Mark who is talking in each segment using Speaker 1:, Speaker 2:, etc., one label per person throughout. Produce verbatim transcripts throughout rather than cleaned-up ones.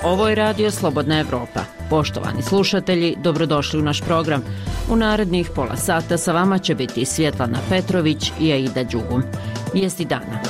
Speaker 1: Ovo je Radio Slobodna Evropa. Poštovani slušatelji, dobrodošli u naš program. U narednih pola sata sa vama će biti Svjetlana Petrović i Aida Đugum. Vijesti dana.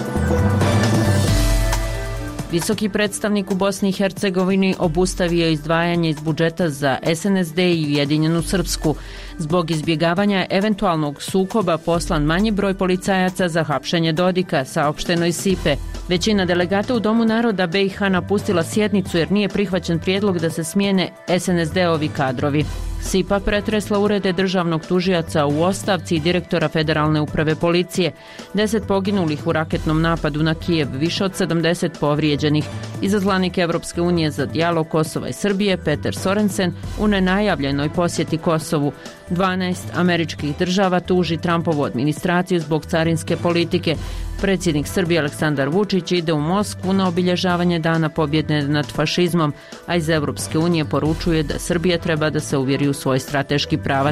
Speaker 1: Visoki predstavnik u Bosni i Hercegovini obustavio izdvajanje iz budžeta za es en es de i Ujedinjenu Srpsku. Zbog izbjegavanja eventualnog sukoba poslan manji broj policajaca za hapšenje Dodika, saopšteno iz Sipe. Većina delegata u Domu naroda be i ha napustila sjednicu jer nije prihvaćen prijedlog da se smijene es en es de-ovi kadrovi. Sipa pretresla urede državnog tužioca u ostavci i direktora Federalne uprave policije. Deset poginulih u raketnom napadu na Kijev, više od sedamdeset povrijeđenih. Izaslanik Evropske unije za dijalog Kosova i Srbije Peter Sorensen u nenajavljenoj posjeti Kosovu. dvanaest američkih država tuži Trumpovu administraciju zbog carinske politike. Predsjednik Srbije Aleksandar Vučić ide u Moskvu na obilježavanje Dana pobjede nad fašizmom, a iz Evropske unije poručuje da Srbija treba da se uvjeri u svoj strateški pravac.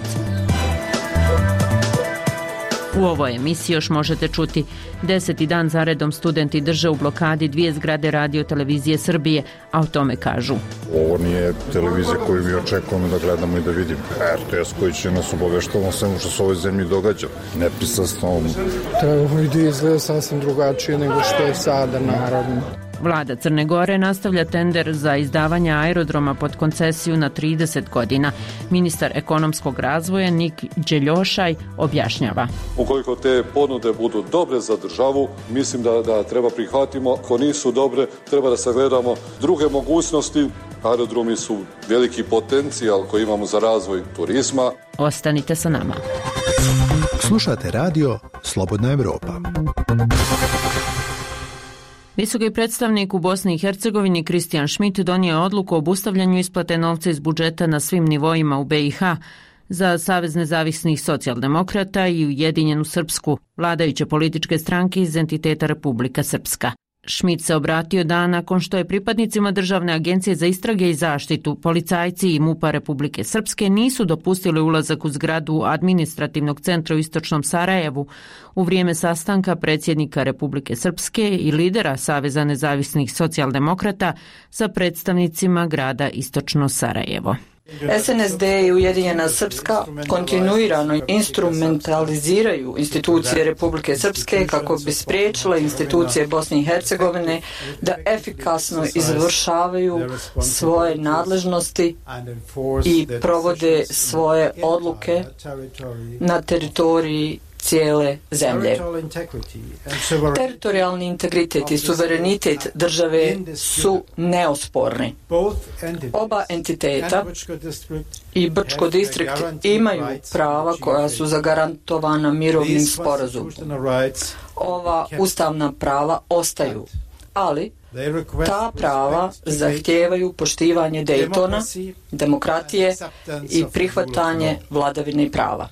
Speaker 1: U ovoj emisiji još možete čuti: deseti dan zaredom studenti drže u blokadi dvije zgrade Radio televizije Srbije, a o tome kažu:
Speaker 2: ovo nije televizija koju mi očekujemo da gledamo i da vidimo. er te es koji će nas obaveštavati o svemu što se u ovoj zemlji događa. Nepristrasno.
Speaker 3: Trebamo i da izgleda sasvim drugačije nego što je sada, naravno.
Speaker 1: Vlada Crne Gore nastavlja tender za izdavanje aerodroma pod koncesiju na trideset godina. Ministar ekonomskog razvoja Nik Đeljošaj objašnjava:
Speaker 4: ukoliko te ponude budu dobre za državu, mislim da, da treba prihvatimo. Ako nisu dobre, treba da sagledamo druge mogućnosti. Aerodromi su veliki potencijal koji imamo za razvoj turizma.
Speaker 1: Ostanite sa nama.
Speaker 5: Slušate Radio Slobodna Evropa.
Speaker 1: Visoki predstavnik u Bosni i Hercegovini Kristijan Šmit donio je odluku o obustavljanju isplate novca iz budžeta na svim nivoima u be i ha za Savez nezavisnih socijaldemokrata i Ujedinjenu Srpsku, vladajuće političke stranke iz entiteta Republika Srpska. Šmit se obratio dan nakon što je pripadnicima Državne agencije za istrage i zaštitu, policajci i mupa Republike Srpske nisu dopustili ulazak u zgradu administrativnog centra u istočnom Sarajevu u vrijeme sastanka predsjednika Republike Srpske i lidera Saveza nezavisnih socijaldemokrata sa predstavnicima grada istočno Sarajevo.
Speaker 6: es en es de i Ujedinjena Srpska kontinuirano instrumentaliziraju institucije Republike Srpske kako bi spriječile institucije Bosne i Hercegovine da efikasno izvršavaju svoje nadležnosti i provode svoje odluke na teritoriji cijele zemlje. Teritorijalni integritet i suverenitet države su neosporni. Oba entiteta i Brčko distrikt imaju prava koja su zagarantovana mirovnim sporazumom. Ova ustavna prava ostaju, ali ta prava zahtijevaju poštivanje Daytona, demokratije i prihvatanje vladavine prava.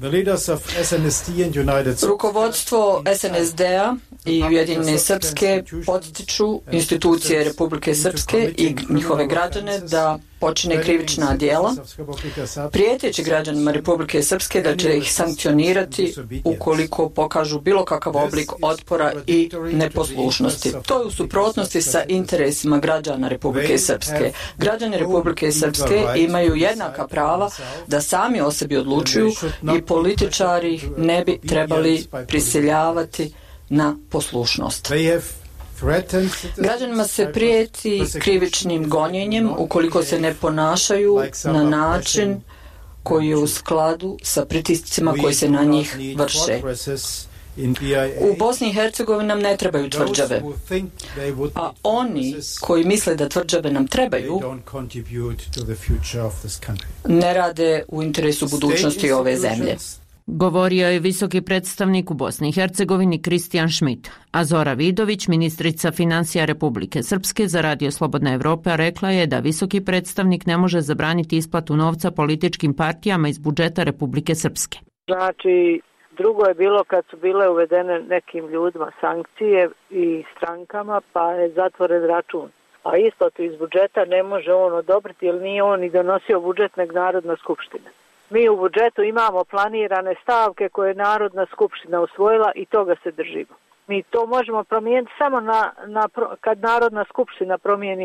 Speaker 6: Rukovodstvo es en es de-a i Ujedinjene Srpske potiču institucije Republike Srpske i njihove građane da počine krivična djela, prijeteći građanima Republike Srpske da će ih sankcionirati ukoliko pokažu bilo kakav oblik otpora i neposlušnosti. To je u suprotnosti sa interesima građana Republike Srpske. Građani Republike Srpske imaju jednaka prava da sami o sebi odlučuju i političari ih ne bi trebali prisiljavati na poslušnost. Građanima se prijeti krivičnim gonjenjem ukoliko se ne ponašaju na način koji je u skladu sa pritiscima koji se na njih vrše. U Bosni i Hercegovini nam ne trebaju tvrđave, a oni koji misle da tvrđave nam trebaju ne rade u interesu budućnosti ove zemlje.
Speaker 1: Govorio je visoki predstavnik u Bosni i Hercegovini Kristijan Šmit, a Zora Vidović, ministrica financija Republike Srpske za Radio Slobodna Evropa, rekla je da visoki predstavnik ne može zabraniti isplatu novca političkim partijama iz budžeta Republike Srpske.
Speaker 7: Znači, drugo je bilo kad su bile uvedene nekim ljudima sankcije i strankama, pa je zatvoren račun. A isplatu iz budžeta ne može on odobriti jer nije on i donosio budžet nego Narodna skupština. Mi u budžetu imamo planirane stavke koje je Narodna skupština usvojila i toga se držimo. Mi to možemo promijeniti samo na, na, kad Narodna skupština promijeni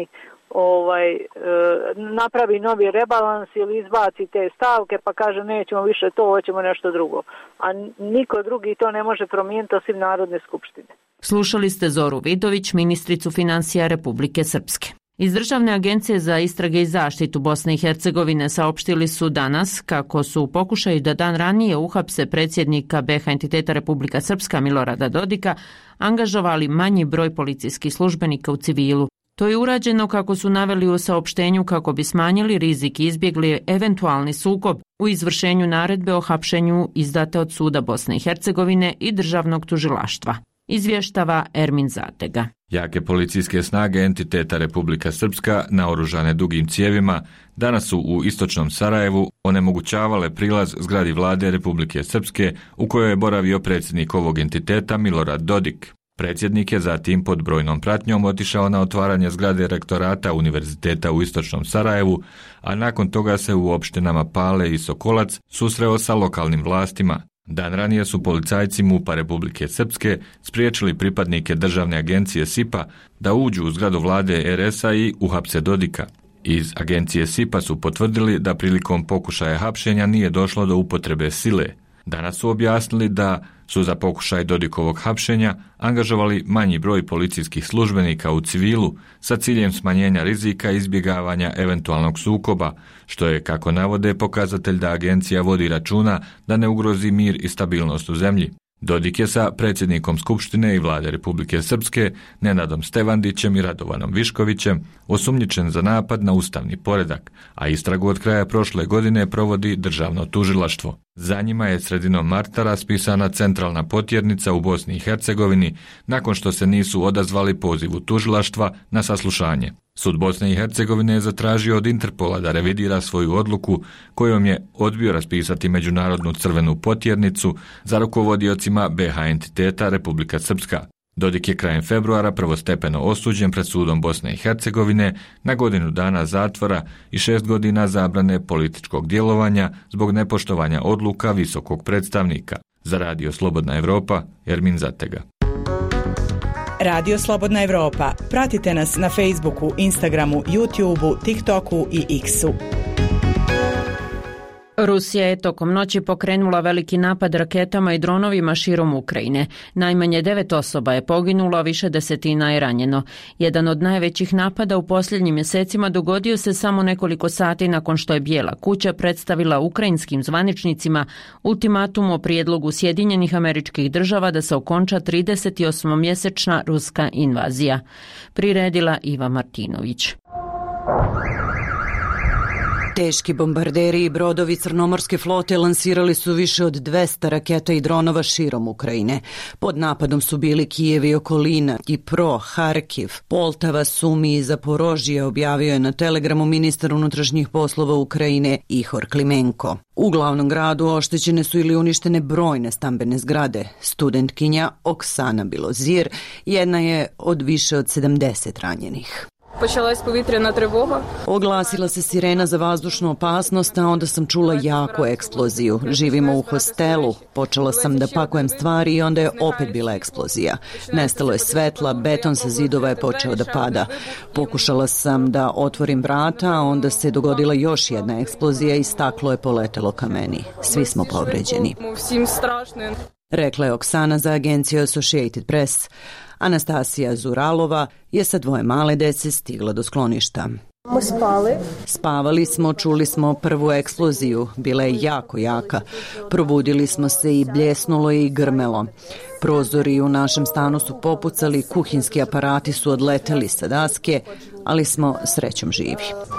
Speaker 7: ovaj, e, napravi novi rebalans ili izbaci te stavke pa kaže nećemo više to, hoćemo nešto drugo. A niko drugi to ne može promijeniti osim Narodne skupštine.
Speaker 1: Slušali ste Zoru Vidović, ministricu financija Republike Srpske. Iz Državne agencije za istrage i zaštitu Bosne i Hercegovine saopštili su danas kako su u pokušaju da dan ranije uhapse predsjednika B H entiteta Republika Srpska Milorada Dodika angažovali manji broj policijskih službenika u civilu. To je urađeno, kako su naveli u saopštenju, kako bi smanjili rizik i izbjegli eventualni sukob u izvršenju naredbe o hapšenju izdate od Suda Bosne i Hercegovine i Državnog tužilaštva. Izvještava Ermin Zatega.
Speaker 8: Jake policijske snage entiteta Republika Srpska, naoružane dugim cijevima, danas su u istočnom Sarajevu onemogućavale prilaz zgradi vlade Republike Srpske u kojoj je boravio predsjednik ovog entiteta Milorad Dodik. Predsjednik je zatim pod brojnom pratnjom otišao na otvaranje zgrade rektorata Univerziteta u istočnom Sarajevu, a nakon toga se u opštinama Pale i Sokolac susreo sa lokalnim vlastima. Dan ranije su policajci MUP-a Republike Srpske spriječili pripadnike državne agencije S I P-a da uđu u zgradu vlade R S-a i uhapse Dodika. Iz agencije S I P-a su potvrdili da prilikom pokušaja hapšenja nije došlo do upotrebe sile. Danas su objasnili da su za pokušaj Dodikovog hapšenja angažovali manji broj policijskih službenika u civilu sa ciljem smanjenja rizika i izbjegavanja eventualnog sukoba, što je, kako navode, pokazatelj da agencija vodi računa da ne ugrozi mir i stabilnost u zemlji. Dodik je sa predsjednikom Skupštine i vlade Republike Srpske, Nenadom Stevandićem i Radovanom Viškovićem, osumnjičen za napad na ustavni poredak, a istragu od kraja prošle godine provodi Državno tužilaštvo. Za njima je sredinom marta raspisana centralna potjernica u Bosni i Hercegovini nakon što se nisu odazvali pozivu tužilaštva na saslušanje. Sud Bosne i Hercegovine je zatražio od Interpola da revidira svoju odluku kojom je odbio raspisati međunarodnu crvenu potjernicu za rukovodiocima B H entiteta Republika Srpska. Dodik je krajem februara prvostepeno osuđen pred sudom Bosne i Hercegovine na godinu dana zatvora i šest godina zabrane političkog djelovanja zbog nepoštovanja odluka visokog predstavnika. Za Radio Slobodna Evropa, Ermin Zatega.
Speaker 9: Radio Slobodna Evropa. Pratite nas na Facebooku, Instagramu, YouTubeu, TikToku i X-u.
Speaker 1: Rusija je tokom noći pokrenula veliki napad raketama i dronovima širom Ukrajine. Najmanje devet osoba je poginulo, a više desetina je ranjeno. Jedan od najvećih napada u posljednjim mjesecima dogodio se samo nekoliko sati nakon što je Bijela kuća predstavila ukrajinskim zvaničnicima ultimatum o prijedlogu Sjedinjenih Američkih Država da se okonča tridesetosmomjesečna ruska invazija. Priredila Iva Martinović.
Speaker 10: Teški bombarderi i brodovi Crnomorske flote lansirali su više od dvesta raketa i dronova širom Ukrajine. Pod napadom su bili Kijev i okolina, Dnipro, Harkiv, Poltava, Sumi i Zaporožje, objavio je na Telegramu ministar unutrašnjih poslova Ukrajine Ihor Klimenko. U glavnom gradu oštećene su ili uništene brojne stambene zgrade. Studentkinja Oksana Bilozir jedna je od više od sedamdeset ranjenih.
Speaker 11: Počalась povjetrena trevога.
Speaker 10: Oglasila se sirena za vazdušnu opasnost, a onda sam čula jaku eksploziju. Živimo u hostelu. Počela sam da pakujem stvari i onda je opet bila eksplozija. Nestalo je svetla, beton sa zidova je počeo da pada. Pokušala sam da otvorim vrata, a onda se dogodila još jedna eksplozija i staklo je poletelo ka meni. Svi smo povređeni. Rekla je Oksana za agenciju Associated Press. Anastasija Zuralova je sa dvoje male dece stigla do skloništa.
Speaker 11: Spali.
Speaker 10: Spavali smo, čuli smo prvu eksploziju, bila je jako jaka. Probudili smo se i bljesnulo je i grmelo. Prozori u našem stanu su popucali, kuhinski aparati su odleteli sa daske, ali smo srećom živi.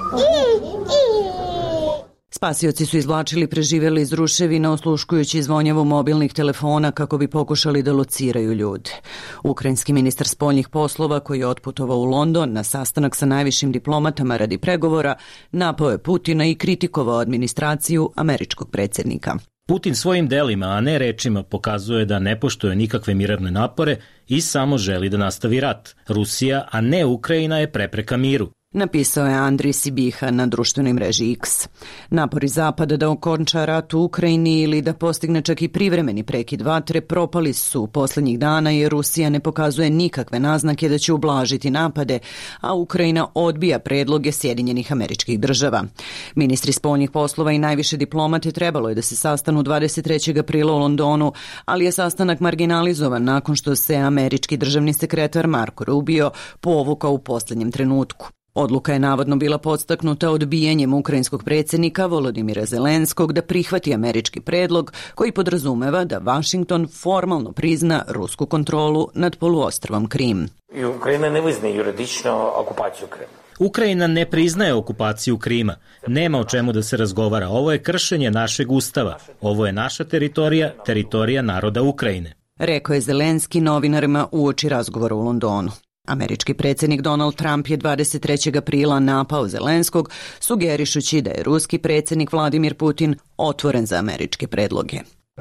Speaker 10: Spasioci su izvlačili preživjeli iz ruševina osluškujući zvonjavu mobilnih telefona kako bi pokušali da lociraju ljude. Ukrajinski ministar spoljnih poslova, koji je otputovao u London na sastanak sa najvišim diplomatama radi pregovora, napao je Putina i kritikovao administraciju američkog predsjednika.
Speaker 12: Putin svojim delima, a ne rečima, pokazuje da ne poštuje nikakve mirovne napore i samo želi da nastavi rat. Rusija, a ne Ukrajina, je prepreka miru.
Speaker 10: napisao je Andrij Sibiha na društvenoj mreži X. Napori Zapada da okonča rat u Ukrajini ili da postigne čak i privremeni prekid vatre propali su poslednjih dana jer Rusija ne pokazuje nikakve naznake da će ublažiti napade, a Ukrajina odbija predloge Sjedinjenih Američkih Država. Ministri spoljnih poslova i najviše diplomate trebalo je da se sastanu dvadeset trećeg aprila u Londonu, ali je sastanak marginalizovan nakon što se američki državni sekretar Marco Rubio povukao u poslednjem trenutku. Odluka je navodno bila podstaknuta odbijanjem ukrajinskog predsjednika Volodimira Zelenskog da prihvati američki predlog koji podrazumeva da Washington formalno prizna rusku kontrolu nad poluostrvom Krim.
Speaker 13: Ukrajina ne priznaje juridično okupaciju Krima.
Speaker 12: Ukrajina ne priznaje okupaciju Krima. Nema o čemu da se razgovara. Ovo je kršenje našeg ustava. Ovo je naša teritorija, teritorija naroda Ukrajine.
Speaker 10: Rekao je Zelenski novinarima uoči razgovora u Londonu. Američki predsjednik Donald Trump je dvadeset trećeg aprila napao Zelenskog, sugerišući da je ruski predsjednik Vladimir Putin otvoren za američke predloge.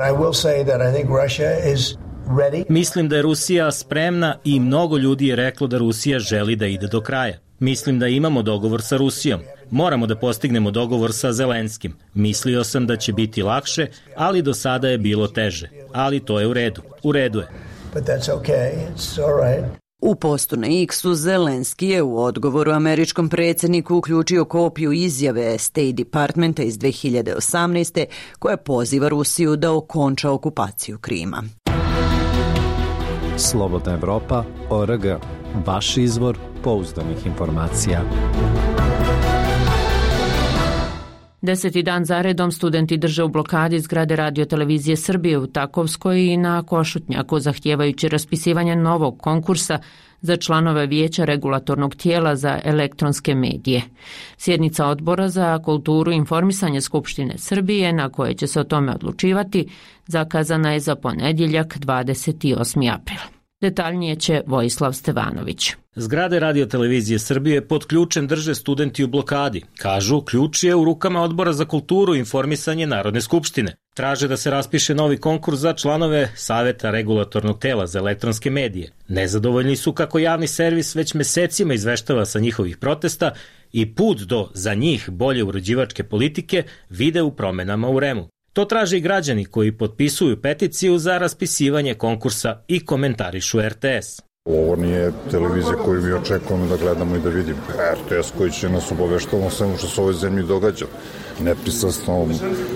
Speaker 12: Mislim da je Rusija spremna i mnogo ljudi je reklo da Rusija želi da ide do kraja. Mislim da imamo dogovor sa Rusijom. Moramo da postignemo dogovor sa Zelenskim. Mislio sam da će biti lakše, ali do sada je bilo teže. Ali to je u redu. U redu je.
Speaker 10: U postu na X-u Zelenski je u odgovoru američkom predsjedniku uključio kopiju izjave State Departmenta iz dve hiljade osamnaeste. koja poziva Rusiju da okonča okupaciju Krima.
Speaker 14: Slobodna Evropa, O R G. Vaš izvor pouzdanih informacija.
Speaker 1: Deseti dan zaredom studenti drže u blokadi zgrade Radio televizije Srbije u Takovskoj i na Košutnjaku, zahtijevajući raspisivanje novog konkursa za članove Vijeća regulatornog tijela za elektronske medije. Sjednica Odbora za kulturu i informisanje Skupštine Srbije, na koje će se o tome odlučivati, zakazana je za ponedjeljak dvadeset osmi april. Detaljnije će Vojislav Stevanović.
Speaker 12: Zgrade Radio televizije Srbije pod ključem drže studenti u blokadi. Kažu, ključ je u rukama Odbora za kulturu i informisanje Narodne skupštine. Traže da se raspiše novi konkurs za članove Saveta regulatornog tela za elektronske medije. Nezadovoljni su kako javni servis već mesecima izveštava sa njihovih protesta i put do, za njih, bolje uređivačke politike vide u promenama u REM-u. To traže i građani koji potpisuju peticiju za raspisivanje konkursa i komentarišu R T S.
Speaker 2: Ovo nije televizija koju mi očekujemo da gledamo i da vidimo. R T S koji će nas obaveštavati o svemu što se u ovoj zemlji događa. Nepristrasno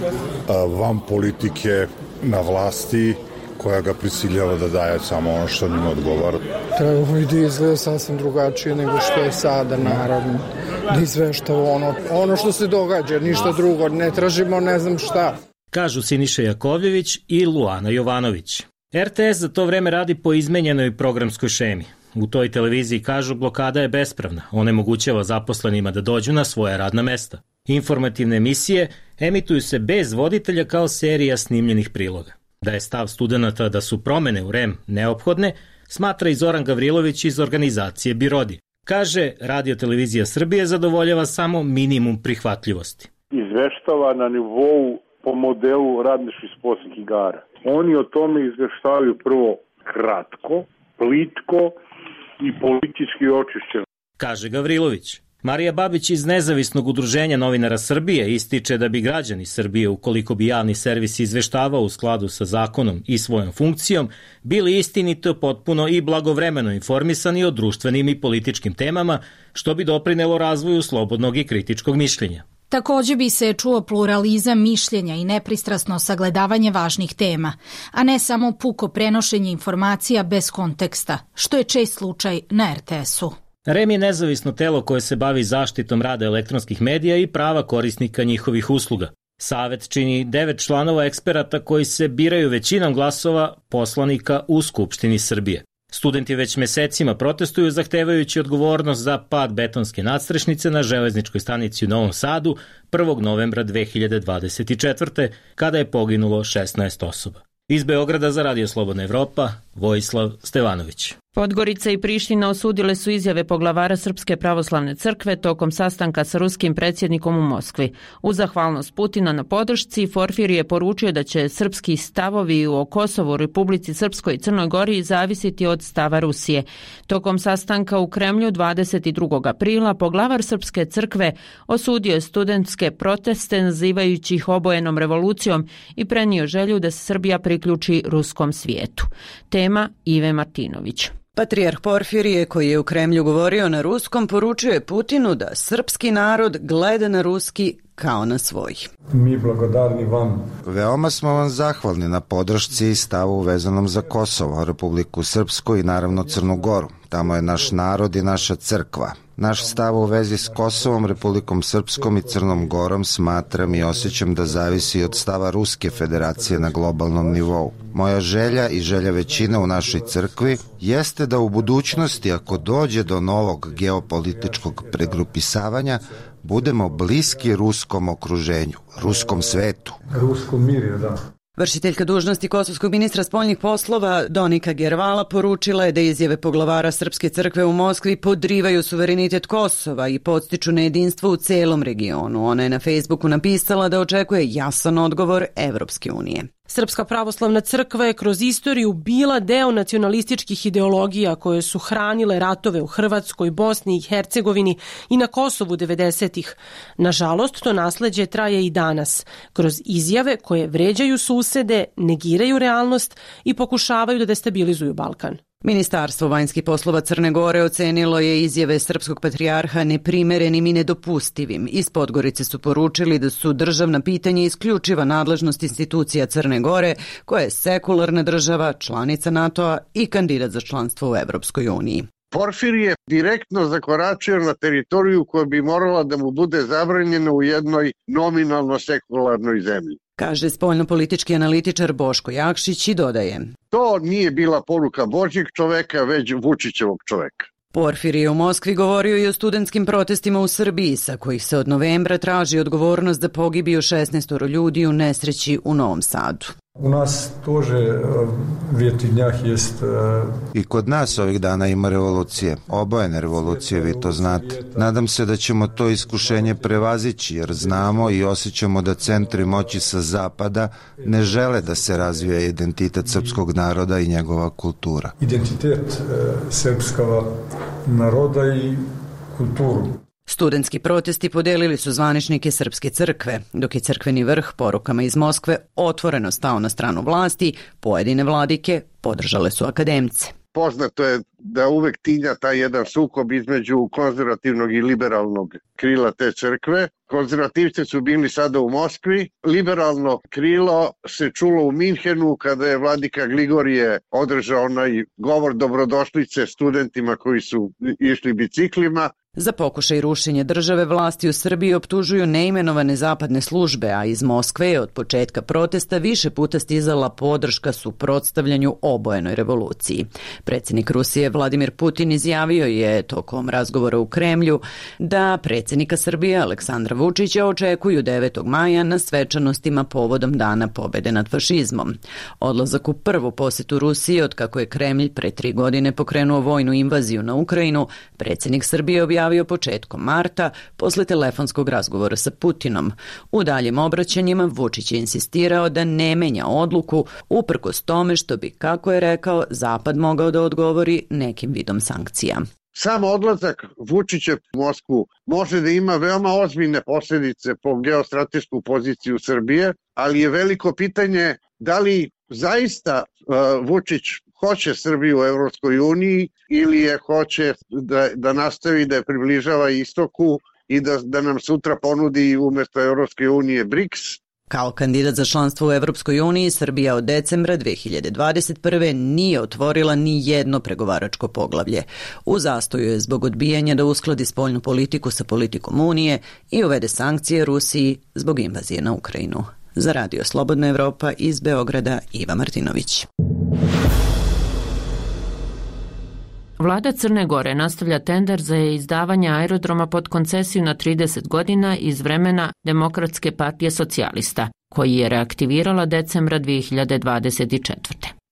Speaker 2: van politike na vlasti koja ga prisiljava da daje samo ono što njima odgovara.
Speaker 3: Trebamo i da izgleda sasvim drugačije nego što je sada, naravno. Da izveštava ono, ono što se događa, ništa drugo, ne tražimo ne znam šta.
Speaker 12: Kažu Siniša Jakovljević i Luana Jovanović. R T S za to vreme radi po izmenjenoj programskoj šemi. U toj televiziji kažu blokada je bespravna, onemogućava zaposlenima da dođu na svoja radna mesta. Informativne emisije emituju se bez voditelja kao serija snimljenih priloga. Da je stav studenta da su promene u REM neophodne, smatra i Zoran Gavrilović iz organizacije Birodi. Kaže, Radio televizija Srbije zadovoljava samo minimum prihvatljivosti.
Speaker 15: Izveštava na nivou po modelu radničkih sportskih igara. Oni o tome izveštavaju prvo kratko, plitko i politički očišćeno.
Speaker 12: Kaže Gavrilović. Marija Babić iz Nezavisnog udruženja novinara Srbije ističe da bi građani Srbije, ukoliko bi javni servis izveštavao u skladu sa zakonom i svojom funkcijom, bili istinito, potpuno i blagovremeno informisani o društvenim i političkim temama, što bi doprinelo razvoju slobodnog i kritičkog mišljenja.
Speaker 16: Takođe bi se čuo pluralizam mišljenja i nepristrasno sagledavanje važnih tema, a ne samo puko prenošenje informacija bez konteksta, što je čest slučaj na R T S-u.
Speaker 12: REM je nezavisno telo koje se bavi zaštitom rada elektronskih medija i prava korisnika njihovih usluga. Savet čini devet članova eksperata koji se biraju većinom glasova poslanika u Skupštini Srbije. Studenti već mesecima protestuju zahtevajući odgovornost za pad betonske nadstrešnice na železničkoj stanici u Novom Sadu prvog novembra dve hiljade dvadeset četvrte. kada je poginulo šesnaest osoba. Iz Beograda za Radio Slobodna Evropa, Vojislav Stevanović.
Speaker 1: Podgorica i Priština osudile su izjave poglavara Srpske pravoslavne crkve tokom sastanka sa ruskim predsjednikom u Moskvi. U zahvalnost Putina na podršci, Porfirije je poručio da će srpski stavovi o Kosovu, Republici Srpskoj i Crnoj Gori zavisiti od stava Rusije. Tokom sastanka u Kremlju dvadeset drugog aprila poglavar Srpske crkve osudio je studentske proteste nazivajući ih obojenom revolucijom i prenio želju da se Srbija priključi ruskom svijetu. Tema Ive Martinović.
Speaker 10: Patrijarh Porfirije, koji je u Kremlju govorio na ruskom, poručio je Putinu da srpski narod gleda na ruski kao na svoj.
Speaker 17: Mi blagodarni vam.
Speaker 18: Veoma smo vam zahvalni na podršci i stavu vezanom za Kosovo, Republiku Srpsku i naravno Crnu Goru. Tamo je naš narod i naša crkva. Naš stav u vezi s Kosovom, Republikom Srpskom i Crnom Gorom smatram i osjećam da zavisi od stava Ruske federacije na globalnom nivou. Moja želja i želja većine u našoj crkvi jeste da u budućnosti, ako dođe do novog geopolitičkog pregrupisavanja, budemo bliski ruskom okruženju, ruskom svetu.
Speaker 17: Ruskom mirju, da.
Speaker 10: Vršiteljka dužnosti kosovskog ministra spoljnih poslova Donika Gervala poručila je da izjave poglavara Srpske crkve u Moskvi podrivaju suverenitet Kosova i podstiču na jedinstvo u celom regionu. Ona je na Facebooku napisala da očekuje jasan odgovor Evropske unije.
Speaker 19: Srpska pravoslavna crkva je kroz istoriju bila deo nacionalističkih ideologija koje su hranile ratove u Hrvatskoj, Bosni i Hercegovini i na Kosovu devedesetih. Nažalost, to nasleđe traje i danas, kroz izjave koje vređaju susede, negiraju realnost i pokušavaju da destabilizuju Balkan.
Speaker 10: Ministarstvo vanjskih poslova Crne Gore ocenilo je izjave srpskog patrijarha neprimerenim i nedopustivim. Iz Podgorice su poručili da su državna pitanja isključiva nadležnost institucija Crne Gore, koja je sekularna država, članica NATO-a i kandidat za članstvo u Evropskoj uniji.
Speaker 20: Porfirije je direktno zakoračio na teritoriju koja bi morala da mu bude zabranjena u jednoj nominalno sekularnoj zemlji,
Speaker 10: kaže spoljnopolitički analitičar Boško Jakšić i dodaje:
Speaker 20: to nije bila poruka Božjeg čoveka, već Vučićevog čoveka.
Speaker 10: Porfirije je u Moskvi govorio i o studentskim protestima u Srbiji, sa kojih se od novembra traži odgovornost za pogibiju šesnaest ljudi u nesreći u Novom Sadu.
Speaker 17: U nas tože vjetinjah jest...
Speaker 18: I kod nas ovih dana ima revolucije, obojene revolucije, vi to znate. Nadam se da ćemo to iskušenje prevazići, jer znamo i osjećamo da centri moći sa zapada ne žele da se razvija identitet srpskog naroda i njegova kultura.
Speaker 17: Identitet srpskog naroda i kulturu.
Speaker 10: Studentski protesti podelili su zvaničnike Srpske crkve, dok je crkveni vrh porukama iz Moskve otvoreno stao na stranu vlasti, pojedine vladike podržale su akademce.
Speaker 20: Poznato je da uvek tinja taj jedan sukob između konzervativnog i liberalnog krila te crkve. Konzervativci su bili sada u Moskvi, liberalno krilo se čulo u Minhenu kada je vladika Gligorije održao onaj govor dobrodošlice studentima koji su išli biciklima.
Speaker 10: Za pokušaj rušenja države vlasti u Srbiji optužuju neimenovane zapadne službe, a iz Moskve je od početka protesta više puta stizala podrška suprotstavljanju obojenoj revoluciji. Predsjednik Rusije Vladimir Putin izjavio je tokom razgovora u Kremlju da predsjednika Srbije Aleksandra Vučića očekuju devetog maja na svečanostima povodom Dana pobede nad fašizmom. Odlazak u prvu posetu Rusije od kako je Kremlj pre tri godine pokrenuo vojnu invaziju na Ukrajinu, predsjednik Srbije objavio početkom marta posle telefonskog razgovora sa Putinom. U daljim obraćanjima Vučić je insistirao da ne menja odluku uprkos tome što bi, kako je rekao, Zapad mogao da odgovori nekim vidom sankcija.
Speaker 20: Sam odlazak Vučića u Moskvu može da ima veoma ozbiljne posljedice po geostratešku poziciju Srbije, ali je veliko pitanje da li zaista uh, Vučić hoće Srbiju u Evropskoj uniji ili je hoće da, da nastavi da je približava istoku i da, da nam sutra ponudi umjesto Evropske unije BRICS.
Speaker 10: Kao kandidat za članstvo u Evropskoj uniji, Srbija od decembra dve hiljade dvadeset prve nije otvorila ni jedno pregovaračko poglavlje. U zastoju je zbog odbijanja da uskladi spoljnu politiku sa politikom Unije i uvede sankcije Rusiji zbog invazije na Ukrajinu. Za Radio Slobodna Evropa iz Beograda, Iva Martinović.
Speaker 1: Vlada Crne Gore nastavlja tender za izdavanje aerodroma pod koncesiju na trideset godina iz vremena Demokratske partije socijalista, koji je reaktivirala decembra dve hiljade dvadeset četvrte.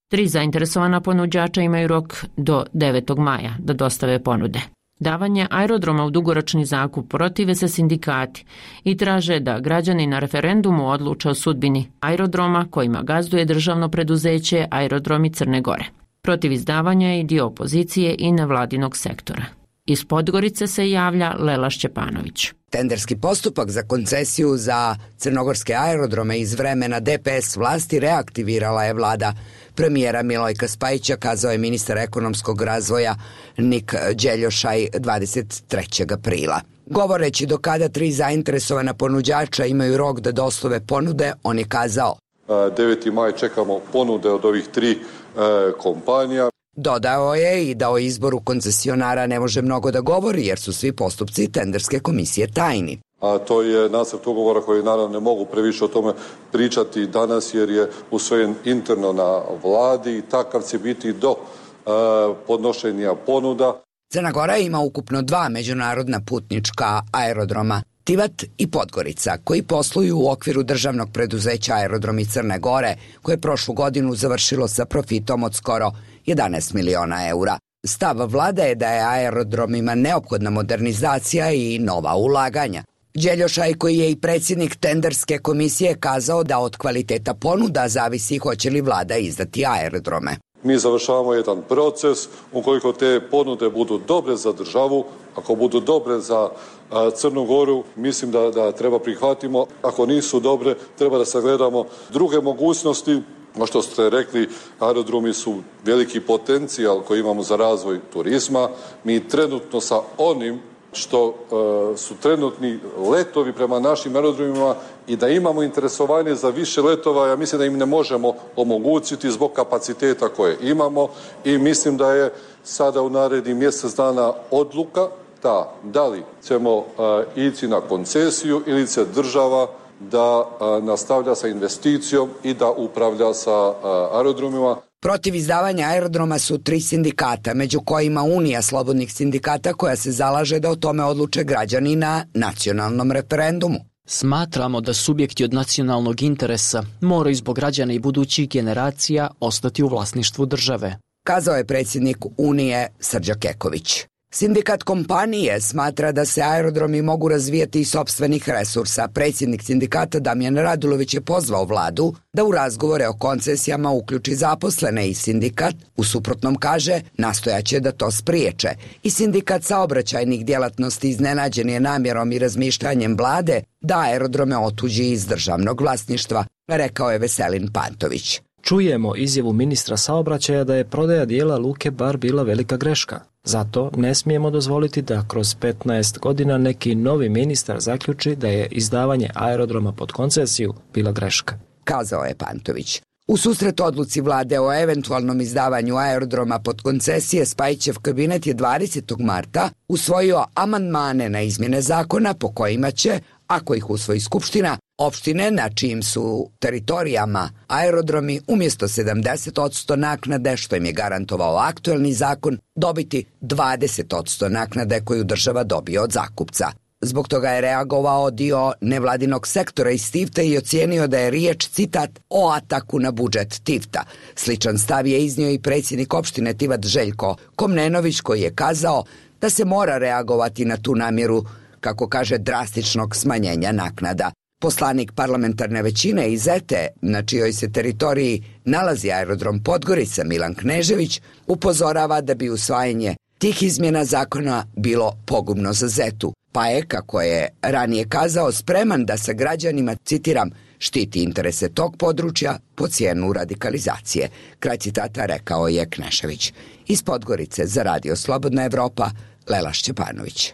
Speaker 1: Tri zainteresovana ponuđača imaju rok do devetog maja da dostave ponude. Davanje aerodroma u dugoročni zakup protive se sindikati i traže da građani na referendumu odluče o sudbini aerodroma kojima gazduje državno preduzeće Aerodromi Crne Gore. Protiv izdavanja je i dio opozicije i nevladinog sektora. Iz Podgorice se javlja Lela Šćepanović.
Speaker 21: Tenderski postupak za koncesiju za crnogorske aerodrome iz vremena D P S vlasti reaktivirala je vlada premijera Milojka Spajića, kazao je ministar ekonomskog razvoja Nik Đeljošaj dvadeset trećeg aprila. Govoreći do kada tri zainteresovana ponuđača imaju rok da dostave ponude, on je kazao:
Speaker 4: deveti maj čekamo ponude od ovih tri e, kompanija.
Speaker 21: Dodao je i da o izboru koncesionara ne može mnogo da govori jer su svi postupci tenderske komisije tajni.
Speaker 4: A to je nacrt ugovora koji naravno ne mogu previše o tome pričati danas jer je usvojen interno na vladi i takav će biti do e, podnošenja ponuda.
Speaker 21: Crna Gora ima ukupno dva međunarodna putnička aerodroma, Tivat i Podgorica, koji posluju u okviru državnog preduzeća Aerodromi Crne Gore, koje je prošlu godinu završilo sa profitom od skoro jedanaest miliona eura. Stav vlada je da je aerodromima neophodna modernizacija i nova ulaganja. Đeljošaj, koji je i predsjednik tenderske komisije, kazao da od kvaliteta ponuda zavisi hoće li vlada izdati aerodrome.
Speaker 4: Mi završavamo jedan proces, ukoliko te ponude budu dobre za državu, ako budu dobre za a, Crnu Goru, mislim da, da treba prihvatimo. Ako nisu dobre, treba da sagledamo druge mogućnosti. No što ste rekli, aerodromi su veliki potencijal koji imamo za razvoj turizma. Mi trenutno sa onim što uh, su trenutni letovi prema našim aerodromima i da imamo interesovanje za više letova, ja mislim da im ne možemo omogućiti zbog kapaciteta koje imamo i mislim da je sada u narednih mjesec dana odluka ta da li ćemo uh, ići na koncesiju ili će država da uh, nastavlja sa investicijom i da upravlja sa uh, aerodromima.
Speaker 21: Protiv izdavanja aerodroma su tri sindikata, među kojima Unija slobodnih sindikata koja se zalaže da o tome odluče građani na nacionalnom referendumu.
Speaker 22: Smatramo da subjekti od nacionalnog interesa moraju zbog građana i budućih generacija ostati u vlasništvu države,
Speaker 21: kazao je predsjednik Unije Srđa Keković. Sindikat kompanije smatra da se aerodromi mogu razvijati iz sopstvenih resursa. Predsjednik sindikata Damjan Radulović je pozvao vladu da u razgovore o koncesijama uključi zaposlene i sindikat, u suprotnom, kaže, nastojaće da to spriječe. I sindikat saobraćajnih djelatnosti iznenađen je namjerom i razmišljanjem vlade da aerodrome otuđi iz državnog vlasništva, rekao je Veselin Pantović.
Speaker 23: Čujemo izjavu ministra saobraćaja da je prodaja dijela Luke Bar bila velika greška. Zato ne smijemo dozvoliti da kroz petnaest godina neki novi ministar zaključi da je izdavanje aerodroma pod koncesiju bila greška,
Speaker 21: kazao je Pantović. U susret odluci vlade o eventualnom izdavanju aerodroma pod koncesije, Spajićev kabinet je dvadesetog marta usvojio amandmane na izmjene zakona po kojima će, ako ih usvoji Skupština, opštine na čijim su teritorijama aerodromi umjesto sedamdeset posto naknade, što im je garantovao aktuelni zakon, dobiti dvadeset posto naknade koju država dobije od zakupca. Zbog toga je reagovao dio nevladinog sektora iz Tivta i ocijenio da je riječ, citat, o ataku na budžet Tivta. Sličan stav je iznio i predsjednik opštine Tivat Željko Komnenović, koji je kazao da se mora reagovati na tu namjeru, kako kaže, drastičnog smanjenja naknada. Poslanik parlamentarne većine iz E T E, na čijoj se teritoriji nalazi aerodrom Podgorica, Milan Knežević, upozorava da bi usvajanje tih izmjena zakona bilo pogubno za Zetu, pa je, kako je ranije kazao, spreman da sa građanima, citiram, štiti interese tog područja po cijenu radikalizacije. Kraj citata rekao je Knešević. Iz Podgorice za Radio Slobodna Evropa, Lela Šćepanović.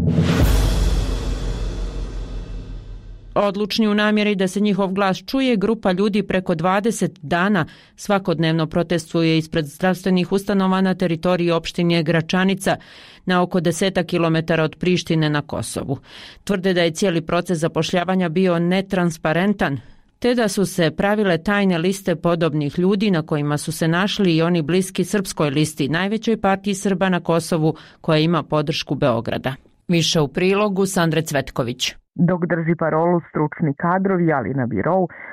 Speaker 1: Odlučni u namjeri da se njihov glas čuje, grupa ljudi preko dvadeset dana svakodnevno protestuje ispred zdravstvenih ustanova na teritoriji opštine Gračanica na oko desetak kilometara od Prištine na Kosovu. Tvrde da je cijeli proces zapošljavanja bio netransparentan, te da su se pravile tajne liste podobnih ljudi na kojima su se našli i oni bliski srpskoj listi, najvećoj partiji Srba na Kosovu koja ima podršku Beograda. Više u prilogu Sandre Cvetković.
Speaker 24: Dok drži parolu stručni kadrovi, ali na birou,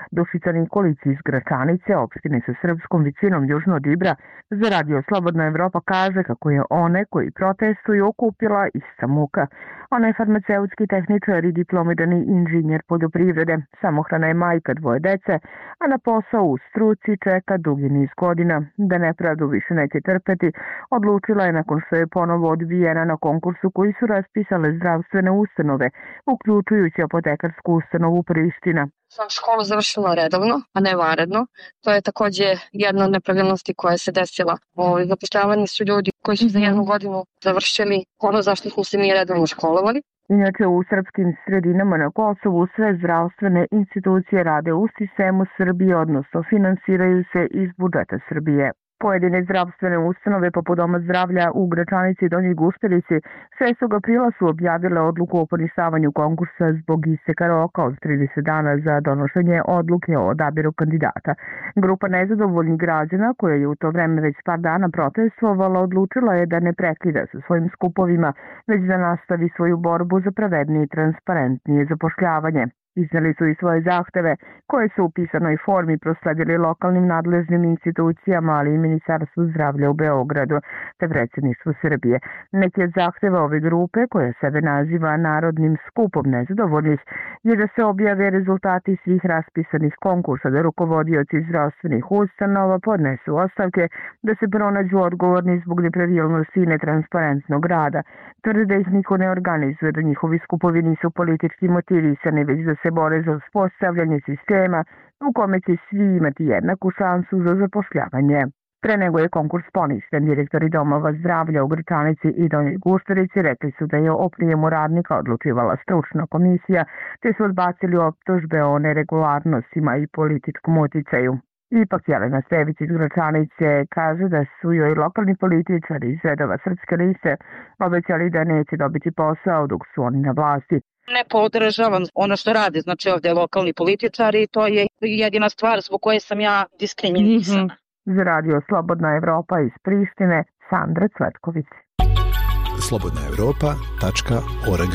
Speaker 5: Dušica Nikolić iz Gračanice, opštine sa srpskom većinom južno od Ibra, za Radio Slobodna Evropa kaže kako je one koji protestuju okupila ista muka. Ona je farmaceutski tehničar i diplomirani inženjer poljoprivrede. Samohrana je majka dvoje dece, a na posao u struci čeka dugi niz godina. Da nepravdu više neće trpeti, odlučila je nakon što je ponovo odbijena na konkursu koji su raspisale zdravstvene ustanove, uključujući apotekarsku ustanovu Priština.
Speaker 6: Sam školu završila redovno, a ne vanredno. To je takođe jedna od nepravilnosti koja se desila. Zapošljavani su ljudi koji su za jednu godinu završili ono zašto smo se mi redovno školovali.
Speaker 5: Inače, u srpskim sredinama na Kosovu sve zdravstvene institucije rade u sistemu Srbije, odnosno finansiraju se iz budžeta Srbije. Pojedine zdravstvene ustanove poput Doma zdravlja u Gračanici i Donjoj Guštarici šestog aprila su objavile odluku o poništavanju konkursa zbog isteka roka od trideset dana za donošenje odluke o odabiru kandidata. Grupa nezadovoljnih građana, koja je u to vreme već par dana protestovala, odlučila je da ne prekida sa svojim skupovima, već da nastavi svoju borbu za pravednije i transparentnije zapošljavanje. Izneli su i svoje zahteve, koje su u pisanoj formi prosledili lokalnim nadležnim institucijama, ali i Ministarstvu zdravlja u Beogradu te predsjedništvu Srbije. Neki od zahteva ove grupe, koja sebe naziva Narodnim skupom nezadovoljnih, je da se objave rezultati svih raspisanih konkursa, da rukovodioci zdravstvenih ustanova podnesu ostavke, da se pronađu odgovorni zbog nepravilnosti i netransparentnog rada. Tvrde da ih niko ne organizuje, da njihovi skupovi nisu politički motivisani, već da se bore za uspostavljanje sistema u kome će svi imati jednaku šansu za zapošljavanje. Pre nego je konkurs poništen, direktori domova zdravlja u Gračanici i Donjoj Guštarici rekli su da je o prijemu radnika odlučivala stručna komisija, te su odbacili optužbe o neregularnostima i političkom uticaju. Ipak Jelena Stević iz Gračanice kaže da su joj lokalni političari iz redova Srpske liste obećali da neće dobiti posao dok su oni na vlasti.
Speaker 7: Ne podržavam ono što rade, znači ovdje lokalni političari, to je jedina stvar zbog koje sam ja diskriminisana.
Speaker 5: Mm-hmm. Za Radio Slobodna Evropa iz Prištine, Sandra Cvetković.
Speaker 24: slobodna evropa tačka org.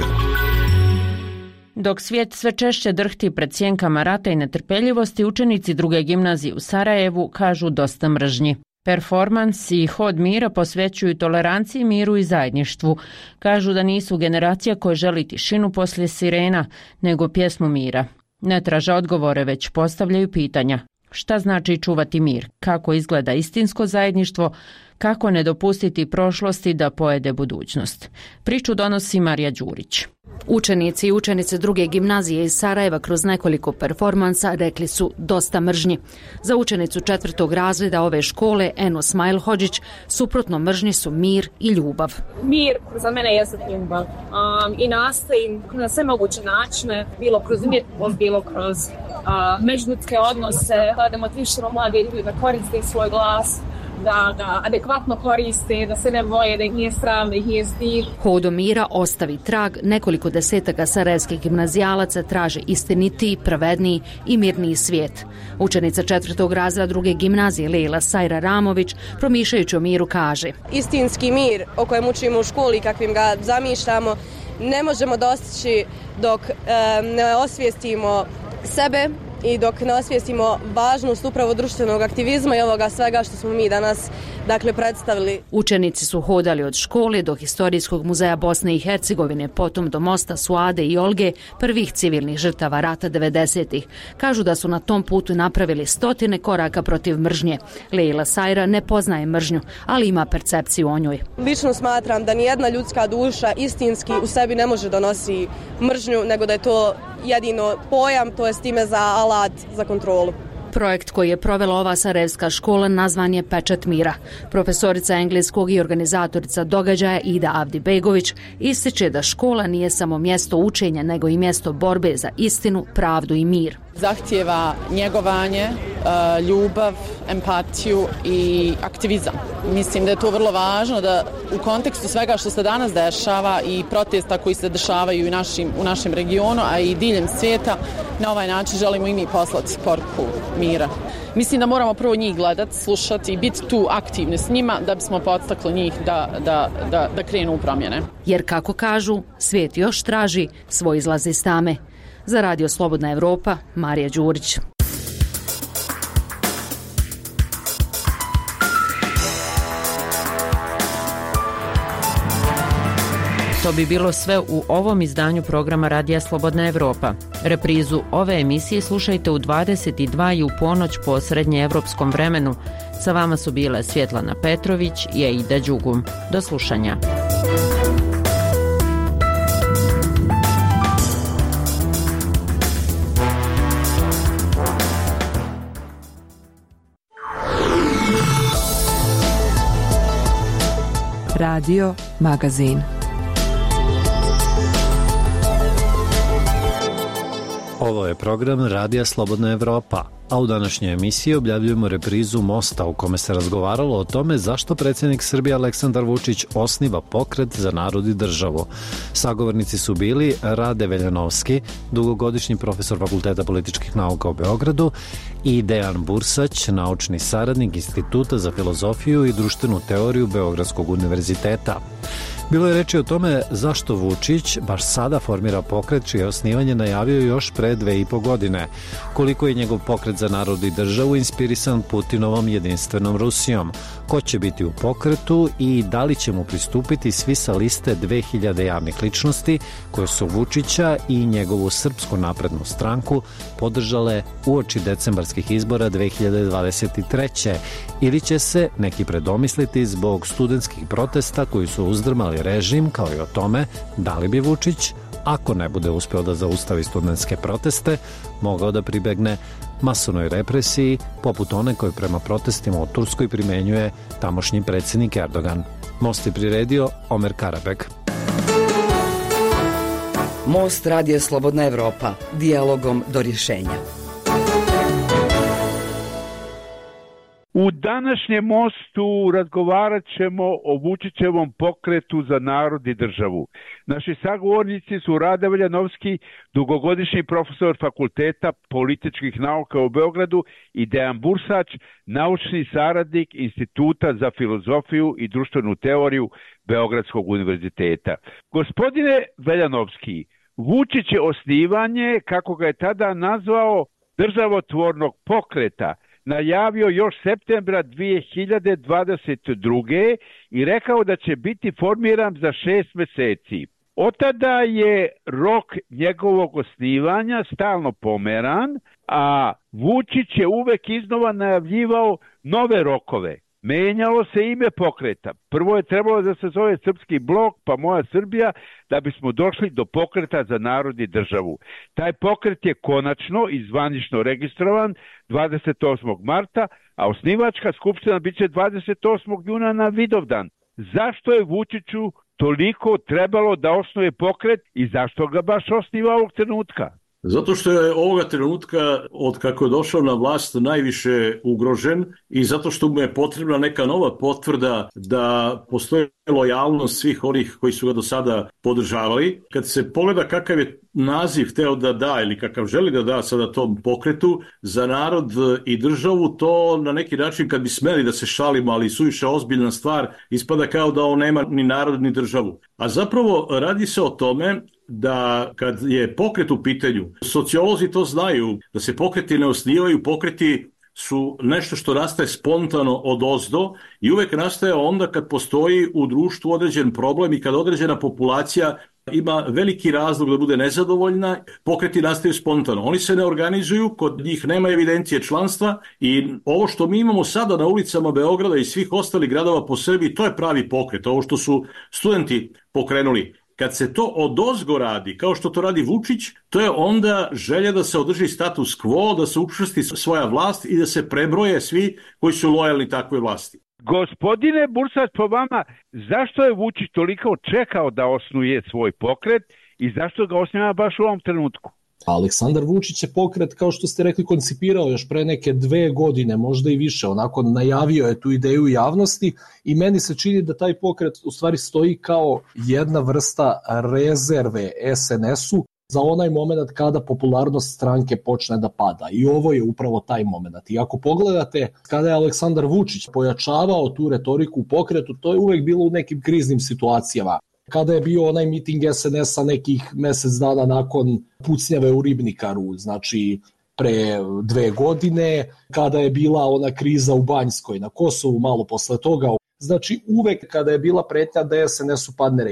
Speaker 1: Dok svijet sve češće drhti pred sjenkama rata i netrpeljivosti, učenici druge gimnazije u Sarajevu kažu dosta mržnji. Performans i hod mira posvećuju toleranciji, miru i zajedništvu. Kažu da nisu generacija koja želi tišinu poslije sirena, nego pjesmu mira. Ne traže odgovore, već postavljaju pitanja. Šta znači čuvati mir? Kako izgleda istinsko zajedništvo? Kako ne dopustiti prošlosti da pojede budućnost? Priču donosi Marija Đurić.
Speaker 25: Učenici i učenice druge gimnazije iz Sarajeva kroz nekoliko performansa rekli su dosta mržnji. Za učenicu četvrtog razreda ove škole, Eno Smajl Hodžić, suprotno mržnji su mir i ljubav.
Speaker 11: Mir za mene je ljubav um, i nastojim na sve moguće načine, bilo kroz umjetnost, bilo kroz uh, međuljudske odnose, da motivišemo mlade ljudi da koriste svoj glas, da ga adekvatno koriste, da se ne boje, da ih nije sram, da ih nije stid.
Speaker 25: Hodom mira ostavi trag, nekoliko desetaka sarajevskih gimnazijalaca traže istinitiji, pravedniji i mirniji svijet. Učenica četvrtog razreda druge gimnazije Lejla Sajra Ramović, promišljajući o miru, kaže:
Speaker 26: Istinski mir o kojem učimo u školi, kakvim ga zamišljamo, ne možemo dostići dok e, ne osvijestimo sebe i dok ne osvijestimo važnost upravo društvenog aktivizma i ovoga svega što smo mi danas dakle predstavili.
Speaker 25: Učenici su hodali od škole do Historijskog muzeja Bosne i Hercegovine, potom do mosta Suade i Olge, prvih civilnih žrtava rata devedesetih. Kažu da su na tom putu napravili stotine koraka protiv mržnje. Lejla Sajra ne poznaje mržnju, ali ima percepciju o njoj.
Speaker 26: Lično smatram da nijedna ljudska duša istinski u sebi ne može donosi mržnju, nego da je to jedino pojam, to je s time za alat za kontrolu.
Speaker 25: Projekt koji je provela ova sarajevska škola nazvan je Pečat mira. Profesorica engleskog i organizatorica događaja Ida Avdibegović ističe da škola nije samo mjesto učenja, nego i mjesto borbe za istinu, pravdu i mir.
Speaker 27: Zahtijeva njegovanje, ljubav, empatiju i aktivizam. Mislim da je to vrlo važno da u kontekstu svega što se danas dešava i protesta koji se dešavaju u našim, u našem regionu, a i diljem svijeta, na ovaj način želimo i mi poslati poruku mira. Mislim da moramo prvo njih gledati, slušati i biti tu aktivni s njima da bismo podstakli njih da, da, da, da krenu u promjene.
Speaker 25: Jer kako kažu, svijet još traži svoj izlaz iz tame. Za Radio Slobodna Evropa, Marija Đurić.
Speaker 1: To bi bilo sve u ovom izdanju programa Radija Slobodna Evropa. Reprizu ove emisije slušajte u dvadeset i dva i u ponoć po srednjeevropskom vremenu. Sa vama su bile Svjetlana Petrović i Aida Đugum. Do slušanja.
Speaker 2: Radio Magazin.
Speaker 3: Ovo je program Radija Slobodna Evropa, a u današnjoj emisiji objavljujemo reprizu Mosta u kome se razgovaralo o tome zašto predsjednik Srbije Aleksandar Vučić osniva pokret za narod i državu. Sagovornici su bili Rade Veljanovski, dugogodišnji profesor Fakulteta političkih nauka u Beogradu, i Dejan Bursać, naučni saradnik Instituta za filozofiju i društvenu teoriju Beogradskog univerziteta. Bilo je reči o tome zašto Vučić baš sada formira pokret čije osnivanje najavio još pre dve i po godine, koliko je njegov pokret za narod i državu inspirisan Putinovom jedinstvenom Rusijom, ko će biti u pokretu i da li će mu pristupiti svi sa liste dve hiljade javnih ličnosti koje su Vučića i njegovu Srpsku naprednu stranku podržale uoči decembarskih izbora dve hiljade dvadeset treće ili će se neki predomisliti zbog studentskih protesta koji su uzdrmali režim, kao i o tome da li bi Vučić, ako ne bude uspeo da zaustavi studentske proteste, mogao da pribegne masovnoj represiji poput one koju prema protestima u Turskoj primenjuje tamošnji predsjednik Erdogan. Most je priredio Omer Karabek.
Speaker 21: Most Radija Slobodna Evropa, dijalogom do rješenja.
Speaker 8: U današnjem mostu razgovarat ćemo o Vučićevom pokretu za narod i državu. Naši sagovornici su Rade Veljanovski, dugogodišnji profesor Fakulteta političkih nauka u Beogradu, i Dejan Bursać, naučni saradnik Instituta za filozofiju i društvenu teoriju Beogradskog univerziteta. Gospodine Veljanovski, Vučić je osnivanje, kako ga je tada nazvao, državotvornog pokreta najavio još septembra dve hiljade dvadeset druge i rekao da će biti formiran za šest meseci. Od tada je rok njegovog osnivanja stalno pomeran, a Vučić je uvek iznova najavljivao nove rokove. Menjalo se ime pokreta. Prvo je trebalo da se zove Srpski blok, pa Moja Srbija, da bismo došli do pokreta za narod i državu. Taj pokret je konačno i zvanično registrovan dvadeset osmog marta, a osnivačka skupština biće dvadeset osmog juna na Vidovdan. Zašto je Vučiću toliko trebalo da osnuje pokret i zašto ga baš osniva ovog trenutka?
Speaker 9: Zato što je ovoga trenutka, od kako je došao na vlast, najviše ugrožen i zato što mu je potrebna neka nova potvrda da postoji lojalnost svih onih koji su ga do sada podržavali. Kad se pogleda kakav je naziv hteo da da ili kakav želi da da sada tom pokretu za narod i državu, to na neki način, kad bi smeli da se šalimo, ali suviše ozbiljna stvar, ispada kao da on nema ni narod ni državu. A zapravo radi se o tome da kad je pokret u pitanju, sociolozi to znaju, da se pokreti ne osnivaju, pokreti su nešto što nastaje spontano odozdo i uvek nastaje onda kad postoji u društvu određen problem i kad određena populacija ima veliki razlog da bude nezadovoljna, pokreti nastaju spontano. Oni se ne organizuju, kod njih nema evidencije članstva i ovo što mi imamo sada na ulicama Beograda i svih ostalih gradova po Srbiji, to je pravi pokret, ovo što su studenti pokrenuli. Kad se to odozgo radi, kao što to radi Vučić, to je onda želja da se održi status quo, da se učvrsti svoja vlast i da se prebroje svi koji su lojalni takvoj vlasti.
Speaker 8: Gospodine Bursać, po vama, zašto je Vučić toliko čekao da osnuje svoj pokret i zašto ga osniva baš u ovom trenutku?
Speaker 13: Aleksandar Vučić je pokret, kao što ste rekli, koncipirao još pre neke dve godine, možda i više, onako najavio je tu ideju javnosti i meni se čini da taj pokret u stvari stoji kao jedna vrsta rezerve es en esu za onaj moment kada popularnost stranke počne da pada. I ovo je upravo taj moment. I ako pogledate kada je Aleksandar Vučić pojačavao tu retoriku u pokretu, to je uvek bilo u nekim kriznim situacijama. Kada je bio onaj miting es en esa nekih mesec dana nakon pucnjave u Ribnikaru, znači pre dve godine, kada je bila ona kriza u Banjskoj na Kosovu, malo posle toga. Znači uvek kada je bila pretnja da es en esu padne rejting.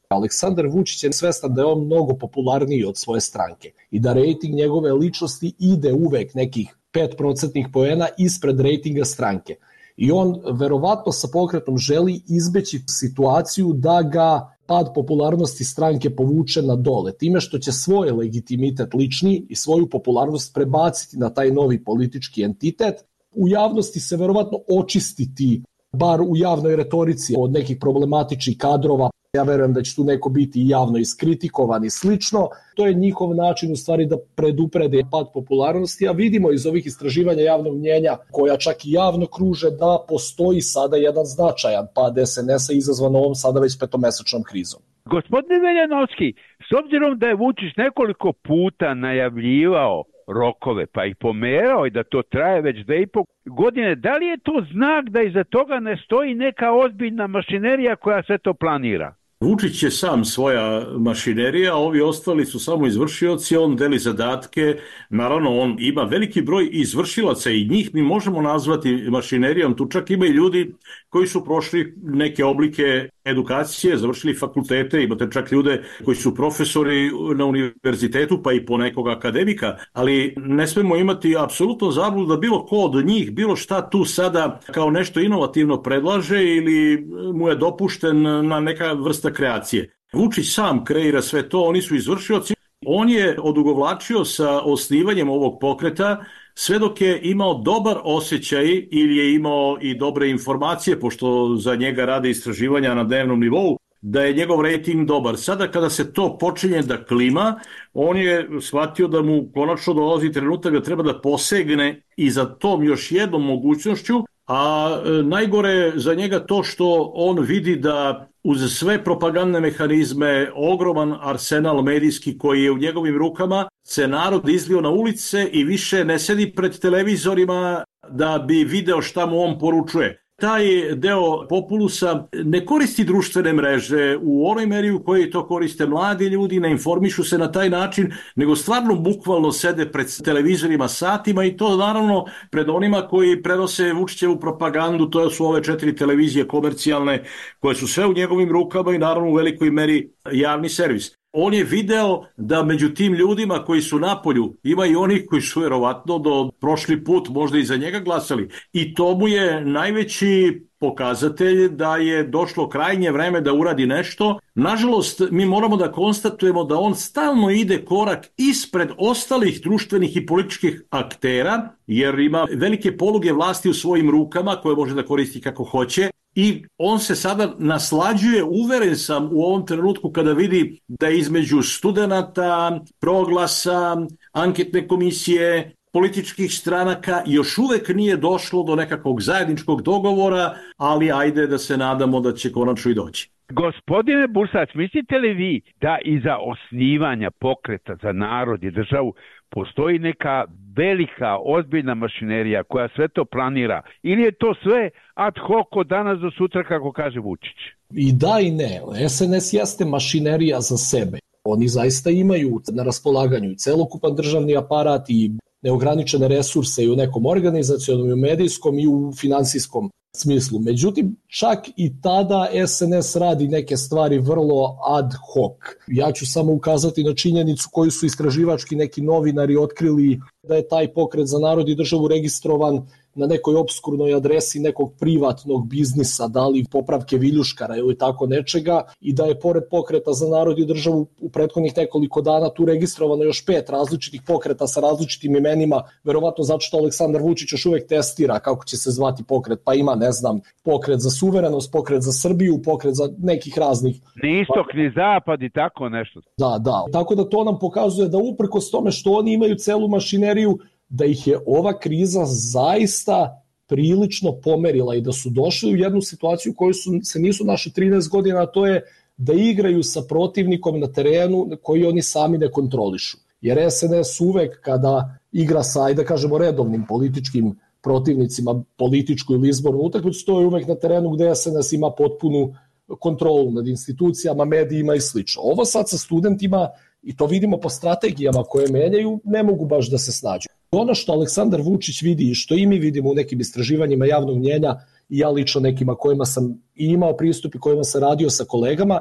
Speaker 13: Aleksandar Vučić je svestan da je on mnogo popularniji od svoje stranke i da rejting njegove ličnosti ide uvek nekih pet procentnih poena ispred rejtinga stranke. I on verovatno sa pokretom želi izbeći situaciju da ga pad popularnosti stranke povuče na dole, time što će svoj legitimitet lični i svoju popularnost prebaciti na taj novi politički entitet. U javnosti se verovatno očistiti, bar u javnoj retorici, od nekih problematičnih kadrova. Ja verujem da će tu neko biti javno iskritikovan i slično. To je njihov način u stvari da preduprede pad popularnosti, a vidimo iz ovih istraživanja javnog mnjenja, koja čak i javno kruže, da postoji sada jedan značajan pad es en es a izazvan ovom sada već petomesečnom krizom.
Speaker 8: Gospodine Veljanovski, s obzirom da je Vučić nekoliko puta najavljivao rokove, pa ih pomerao i da to traje već dve i po godine, da li je to znak da iza toga ne stoji neka ozbiljna mašinerija koja sve to planira?
Speaker 9: Vučić je sam svoja mašinerija, ovi ostali su samo izvršioci, on deli zadatke, naravno on ima veliki broj izvršilaca i njih mi možemo nazvati mašinerijom, tu čak ima i ljudi koji su prošli neke oblike edukacije, završili fakultete, imate čak ljude koji su profesori na univerzitetu pa i po nekog akademika, ali ne smemo imati apsolutno zabludu da bilo ko od njih, bilo šta tu sada kao nešto inovativno predlaže ili mu je dopušten na neka vrsta kreacije. Vučić sam kreira sve to, oni su izvršioci. On je odugovlačio sa osnivanjem ovog pokreta sve dok je imao dobar osjećaj ili je imao i dobre informacije, pošto za njega rade istraživanja na dnevnom nivou, da je njegov rejting dobar. Sada kada se to počinje da klima, on je shvatio da mu konačno dolazi trenutak da treba da posegne i za tom još jednom mogućnošću, a najgore za njega to što on vidi da uz sve propagandne mehanizme, ogroman arsenal medijski koji je u njegovim rukama, se narod izlio na ulice i više ne sedi pred televizorima da bi video šta mu on poručuje. Taj deo populusa ne koristi društvene mreže u onoj meri u kojoj to koriste mladi ljudi, ne informišu se na taj način, nego stvarno bukvalno sede pred televizorima satima i to naravno pred onima koji prenose Vučićevu propagandu, to su ove četiri televizije komercijalne koje su sve u njegovim rukama i naravno u velikoj meri javni servis. On je video da među tim ljudima koji su napolju ima i onih koji su verovatno do prošli put možda i za njega glasali. I to mu je najveći pokazatelj da je došlo krajnje vreme da uradi nešto. Nažalost, mi moramo da konstatujemo da on stalno ide korak ispred ostalih društvenih i političkih aktera, jer ima velike poluge vlasti u svojim rukama koje može da koristi kako hoće. I on se sada naslađuje, uveren sam u ovom trenutku kada vidi da između studenata, proglasa, anketne komisije, političkih stranaka još uvek nije došlo do nekakvog zajedničkog dogovora, ali ajde da se nadamo da će konačno i doći.
Speaker 8: Gospodine Bursac, mislite li vi da iza osnivanja pokreta za narod i državu postoji neka velika, ozbiljna mašinerija koja sve to planira? Ili je to sve ad hoc od danas do sutra, kako kaže Vučić?
Speaker 13: I da i ne. es en es jeste mašinerija za sebe. Oni zaista imaju na raspolaganju celokupan državni aparat i neograničene resurse i u nekom organizacionom, i u medijskom, i u finansijskom smislu. Međutim, čak i tada es en es radi neke stvari vrlo ad hoc. Ja ću samo ukazati na činjenicu koju su istraživački neki novinari otkrili, da je taj pokret za narod i državu registrovan na nekoj obskurnoj adresi nekog privatnog biznisa, da li popravke viljuškara ili tako nečega, i da je pored pokreta za narod i državu u prethodnih nekoliko dana tu registrovano još pet različitih pokreta sa različitim imenima, verovatno zato što Aleksandar Vučić još uvek testira kako će se zvati pokret, pa ima, ne znam, pokret za suverenost, pokret za Srbiju, pokret za nekih raznih...
Speaker 8: Ni istok, ni zapad i tako nešto.
Speaker 13: Da, da. Tako da to nam pokazuje da uprkos tome što oni imaju celu mašineriju, da ih je ova kriza zaista prilično pomerila i da su došli u jednu situaciju koju su, se nisu našli trinaest godina, a to je da igraju sa protivnikom na terenu koji oni sami ne kontrolišu. Jer es en es uvek kada igra sa, ajde da kažemo, redovnim političkim protivnicima, političku ili izbornu utakmicu, to je uvek na terenu gde es en es ima potpunu kontrolu nad institucijama, medijima i slično. Ovo sad sa studentima, i to vidimo po strategijama koje menjaju, ne mogu baš da se snađu. Ono što Aleksandar Vučić vidi i što i mi vidimo u nekim istraživanjima javnog mnjenja, i ja lično nekima kojima sam i imao pristup i kojima sam radio sa kolegama,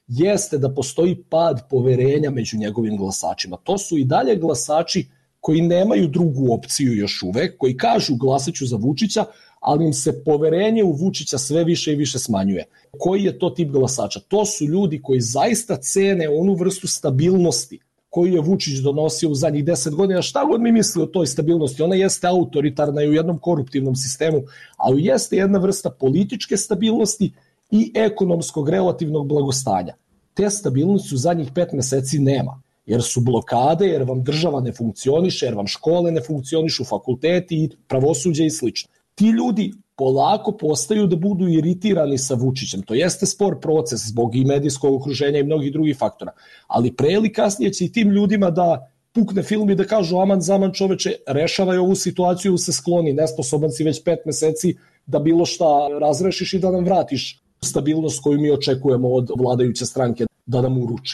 Speaker 13: jeste da postoji pad poverenja među njegovim glasačima. To su i dalje glasači koji nemaju drugu opciju još uvek, koji kažu glasaću za Vučića, ali im se poverenje u Vučića sve više i više smanjuje. Koji je to tip glasača? To su ljudi koji zaista cene onu vrstu stabilnosti koju je Vučić donosio u zadnjih deset godina. Šta god mi misli o toj stabilnosti, ona jeste autoritarna i u jednom koruptivnom sistemu, ali jeste jedna vrsta političke stabilnosti i ekonomskog relativnog blagostanja. Te stabilnosti u zadnjih pet meseci nema, jer su blokade, jer vam država ne funkcioniše, jer vam škole ne funkcionišu, fakulteti, pravosuđe i slično. Ti ljudi polako postaju da budu iritirani sa Vučićem. To jeste spor proces zbog i medijskog okruženja i mnogih drugih faktora. Ali pre ili kasnije će i tim ljudima da pukne film i da kažu aman zaman čoveče, rešavaj ovu situaciju, se skloni, nesposoban si već pet meseci da bilo šta razrešiš i da nam vratiš stabilnost koju mi očekujemo od vladajuće stranke da nam uruči.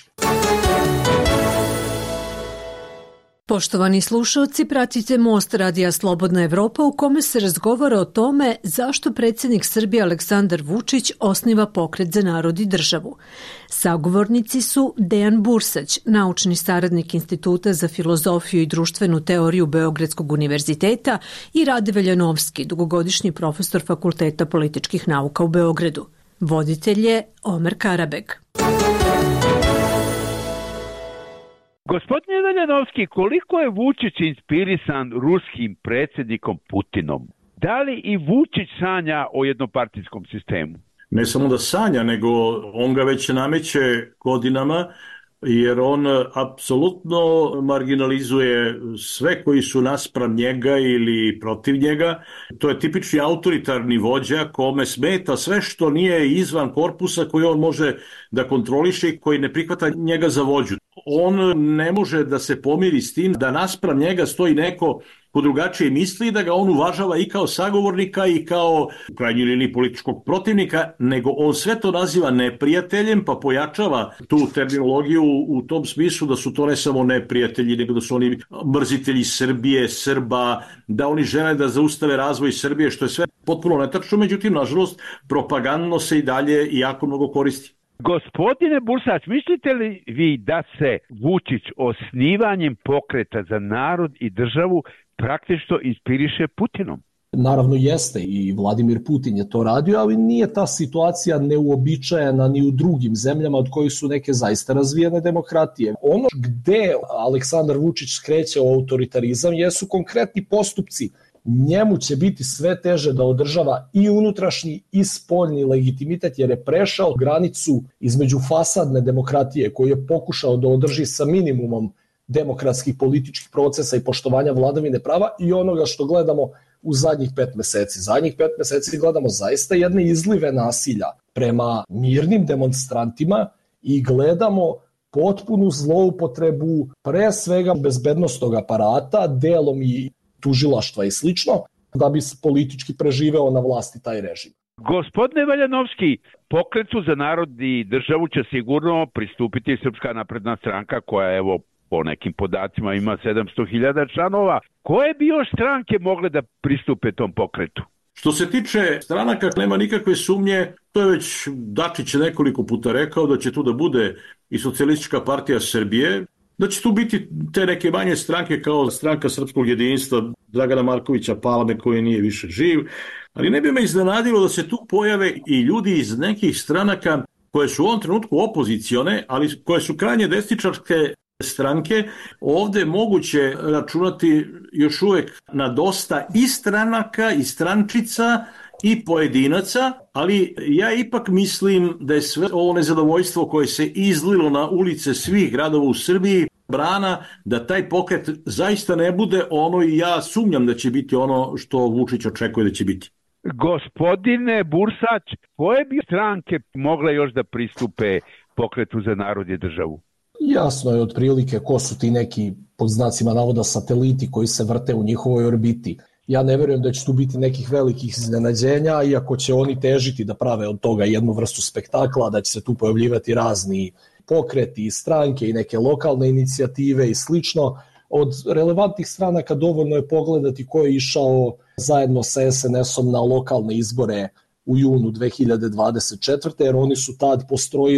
Speaker 12: Poštovani slušalci, pratite Most Radija Slobodna Evropa u kome se razgovara o tome zašto predsjednik Srbije Aleksandar Vučić osniva Pokret za narod i državu. Sagovornici su Dejan Bursać, naučni saradnik Instituta za filozofiju i društvenu teoriju Beogradskog univerziteta, i Rade Veljanovski, dugogodišnji profesor Fakulteta političkih nauka u Beogradu. Voditelj je Omer Karabeg.
Speaker 8: Gospodine Veljanovski, koliko je Vučić inspirisan ruskim predsjednikom Putinom? Da li i Vučić sanja o jednopartijskom sistemu?
Speaker 9: Ne samo da sanja, nego on ga već nameće godinama, jer on apsolutno marginalizuje sve koji su naspram njega ili protiv njega. To je tipični autoritarni vođa kome smeta sve što nije izvan korpusa koji on može da kontroliše i koji ne prihvata njega za vođu. On ne može da se pomiri s tim da naspram njega stoji neko ko drugačije misli, da ga on uvažava i kao sagovornika i kao u krajnjoj liniji političkog protivnika, nego on sve to naziva neprijateljem, pa pojačava tu terminologiju u tom smislu da su to ne samo neprijatelji, nego da su oni mrzitelji Srbije, Srba, da oni žele da zaustave razvoj Srbije, što je sve potpuno netačno, međutim, nažalost, propagandno se i dalje jako mnogo koristi.
Speaker 8: Gospodine Bursać, mislite li vi da se Vučić osnivanjem Pokreta za narod i državu praktično inspiriše Putinom?
Speaker 13: Naravno jeste i Vladimir Putin je to radio, ali nije ta situacija neuobičajena ni u drugim zemljama od kojih su neke zaista razvijene demokratije. Ono gde Aleksandar Vučić skreće u autoritarizam jesu konkretni postupci. Njemu će biti sve teže da održava i unutrašnji i spoljni legitimitet, jer je prešao granicu između fasadne demokratije koju je pokušao da održi sa minimumom demokratskih političkih procesa i poštovanja vladavine prava i onoga što gledamo u zadnjih pet meseci. Zadnjih pet meseci gledamo zaista jedne izlive nasilja prema mirnim demonstrantima i gledamo potpunu zloupotrebu pre svega bezbednostnog aparata, delom i tužilaštva i slično, da bi politički preživeo na vlasti taj režim.
Speaker 8: Gospodine Veljanovski, Pokretu za narod i državu će sigurno pristupiti Srpska napredna stranka koja, evo, po nekim podacima ima sedamsto hiljada članova. Koje bi još stranke mogle da pristupe tom pokretu?
Speaker 9: Što se tiče stranaka, nema nikakve sumnje, to je već Dačić nekoliko puta rekao da će tu da bude i Socijalistička partija Srbije, da će tu biti te neke manje stranke kao Stranka srpskog jedinstva Dragana Markovića Palme koji nije više živ, ali ne bi me iznenadilo da se tu pojave i ljudi iz nekih stranaka koje su u ovom trenutku opozicione, ali koje su krajnje desničarske stranke. Ovde je moguće računati još uvek na dosta i stranaka i strančica i pojedinaca, ali ja ipak mislim da je sve ovo nezadovoljstvo koje se izlilo na ulice svih gradova u Srbiji brana da taj pokret zaista ne bude ono, i ja sumnjam da će biti ono što Vučić očekuje da će biti.
Speaker 8: Gospodine Bursać, koje bi stranke mogle još da pristupe Pokretu za narod i državu?
Speaker 13: Jasno je otprilike ko su ti neki, pod znacima navoda, sateliti koji se vrte u njihovoj orbiti. Ja ne verujem da će tu biti nekih velikih iznenađenja, iako će oni težiti da prave od toga jednu vrstu spektakla, da će se tu pojavljivati razni pokreti i stranke i neke lokalne inicijative i slično. Od relevantnih stranaka dovoljno je pogledati ko je išao zajedno sa es en esom na lokalne izbore u junu dve hiljade dvadeset četvrte. jer oni su tad postrojili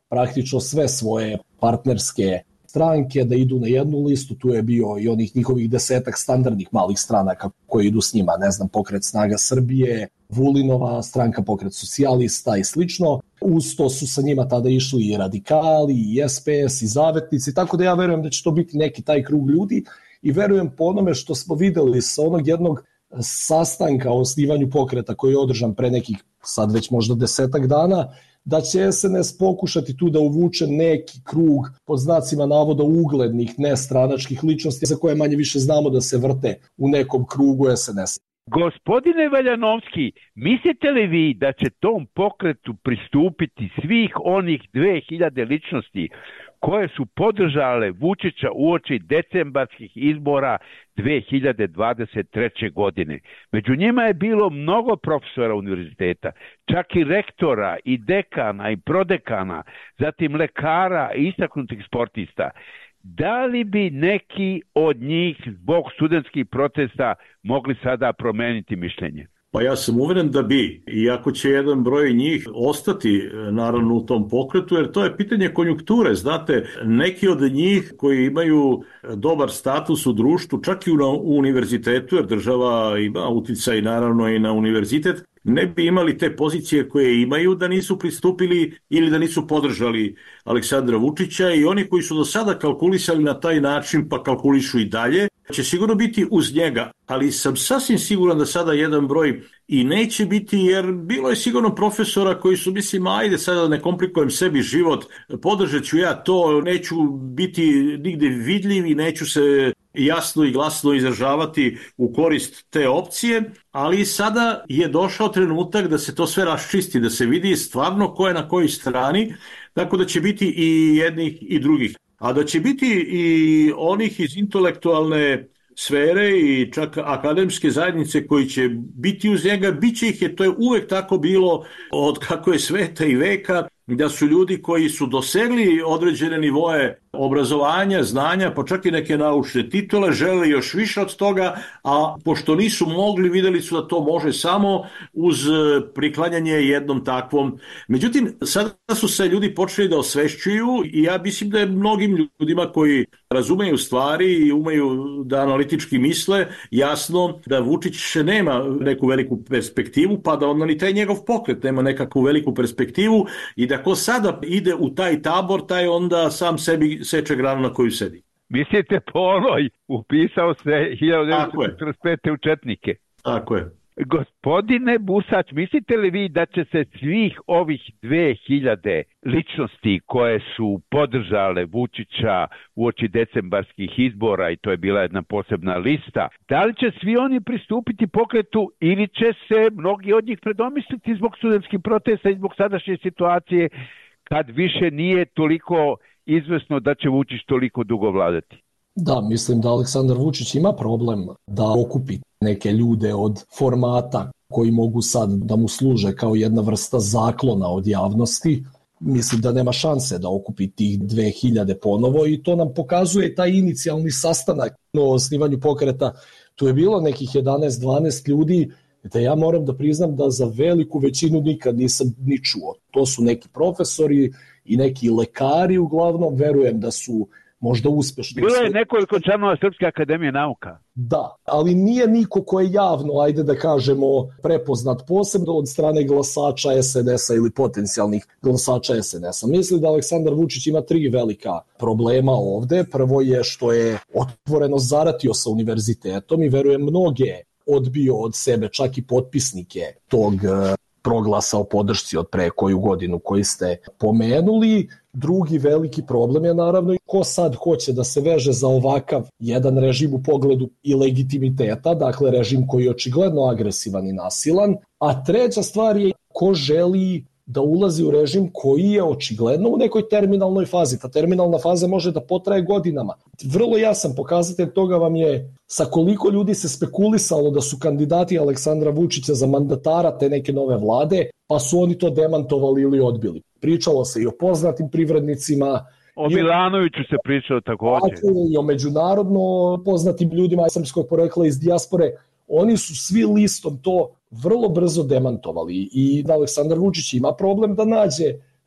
Speaker 13: praktično sve svoje partnerske stranke da idu na jednu listu. Tu je bio i onih njihovih desetak standardnih malih stranaka koji idu s njima, ne znam, Pokret snaga Srbije, Vulinova stranka, Pokret socijalista i slično. Uz to su sa njima tada išli i radikali, i S P S, i zavetnici, tako da ja verujem da će to biti neki taj krug ljudi i verujem po onome što smo videli sa onog jednog sastanka o osnivanju pokreta koji je održan pre nekih sad već možda desetak dana, da će S N S pokušati tu da uvuče neki krug pod znacima navoda uglednih nestranačkih ličnosti za koje manje više znamo da se vrte u nekom krugu S N S.
Speaker 8: Gospodine Valjanovski, mislite li vi da će tom pokretu pristupiti svih onih dve hiljade ličnosti koje su podržale Vučića uoči decembarskih izbora dve hiljade dvadeset treće. godine? Među njima je bilo mnogo profesora univerziteta, čak i rektora, i dekana, i prodekana, zatim lekara i istaknutih sportista. Da li bi neki od njih zbog studentskih protesta mogli sada promeniti mišljenje?
Speaker 9: Pa ja sam uveren da bi, iako će jedan broj njih ostati naravno u tom pokretu, jer to je pitanje konjunkture. Znate, neki od njih koji imaju dobar status u društvu, čak i u univerzitetu, jer država ima uticaj naravno i na univerzitet, ne bi imali te pozicije koje imaju da nisu pristupili ili da nisu podržali Aleksandra Vučića, i oni koji su do sada kalkulisali na taj način pa kalkulišu i dalje, će sigurno biti uz njega, ali sam sasvim siguran da sada jedan broj i neće biti, jer bilo je sigurno profesora koji su, mislim, ajde sada da ne komplikujem sebi život, podržat ću ja to, neću biti nigde vidljiv i neću se jasno i glasno izražavati u korist te opcije, ali sada je došao trenutak da se to sve raščisti, da se vidi stvarno ko je na kojoj strani, tako da će biti i jednih i drugih. A da će biti i onih iz intelektualne sfere i čak akademske zajednice koji će biti uz njega, bit će ih, jer to je uvek tako bilo od kako je sveta i veka, da su ljudi koji su dosegli određene nivoe obrazovanja, znanja, pa čak i neke naučne titule, žele još više od toga, a pošto nisu mogli, videli su da to može samo uz priklanjanje jednom takvom. Međutim, sada su se ljudi počeli da osvešćuju i ja mislim da je mnogim ljudima koji razumeju stvari i umeju da analitički misle, jasno da Vučić nema neku veliku perspektivu, pa da onda ni taj njegov pokret nema nekakvu veliku perspektivu i da ko sada ide u taj tabor, taj onda sam sebi seče granu na koju sedi.
Speaker 8: Mislite po onoj, upisao se hiljadu devetsto četrdeset pete u četnike.
Speaker 9: Tako je.
Speaker 8: Gospodine Busać, mislite li vi da će se svih ovih dve hiljade ličnosti koje su podržale Vučića uoči decembarskih izbora, i to je bila jedna posebna lista, da li će svi oni pristupiti pokretu ili će se mnogi od njih predomisliti zbog studentskih protesta i zbog sadašnje situacije, kad više nije toliko izvesno da će Vučić toliko dugo vladati?
Speaker 13: Da, mislim da Aleksandar Vučić ima problem da okupi neke ljude od formata koji mogu sad da mu služe kao jedna vrsta zaklona od javnosti. Mislim da nema šanse da okupi tih dve hiljade ponovo i to nam pokazuje taj inicijalni sastanak o osnivanju pokreta. Tu je bilo nekih jedanaest dvanaest ljudi, da ja moram da priznam da za veliku većinu nikad nisam ni čuo. To su neki profesori i neki lekari uglavnom, verujem da su možda uspešni.
Speaker 8: Bilo je nekoliko članova Srpske akademije nauka.
Speaker 13: Da, ali nije niko ko je javno, ajde da kažemo, prepoznat posebno od strane glasača S N S-a ili potencijalnih glasača S N S-a. Mislim da Aleksandar Vučić ima tri velika problema ovde. Prvo je što je otvoreno zaratio sa univerzitetom i verujem mnoge odbio od sebe, čak i potpisnike tog proglasa o podršci od pre koju godinu koji ste pomenuli. Drugi veliki problem je naravno ko sad hoće da se veže za ovakav jedan režim u pogledu i legitimiteta, dakle režim koji je očigledno agresivan i nasilan, a treća stvar je ko želi da ulazi u režim koji je očigledno u nekoj terminalnoj fazi. Ta terminalna faza može da potraje godinama. Vrlo jasan pokazatelj toga vam je sa koliko ljudi se spekulisalo da su kandidati Aleksandra Vučića za mandatara te neke nove vlade, pa su oni to demantovali ili odbili. Pričalo se i o poznatim privrednicima.
Speaker 8: O Milanoviću se pričalo također.
Speaker 13: I o međunarodno poznatim ljudima srpskog porekla iz dijaspore. Oni su svi listom to vrlo brzo demantovali i da Aleksandar Vučić ima problem da nađe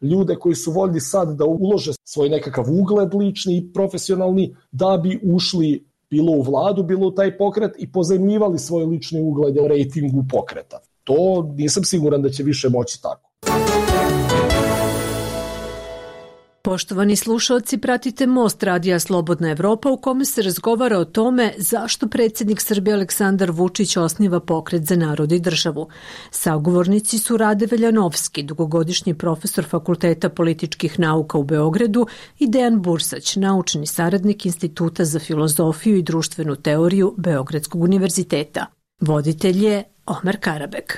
Speaker 13: ljude koji su voljni sad da ulože svoj nekakav ugled lični i profesionalni da bi ušli bilo u vladu, bilo u taj pokret i pozajmljivali svoj lični ugled u rejtingu pokreta. To nisam siguran da će više moći tako.
Speaker 12: Poštovani slušalci, pratite Most radija Slobodna Evropa u kome se razgovara o tome zašto predsjednik Srbije Aleksandar Vučić osniva pokret za narod i državu. Sagovornici su Rade Veljanovski, dugogodišnji profesor Fakulteta političkih nauka u Beogradu, i Dejan Bursać, naučni saradnik Instituta za filozofiju i društvenu teoriju Beogradskog univerziteta. Voditelj je Omer Karabek.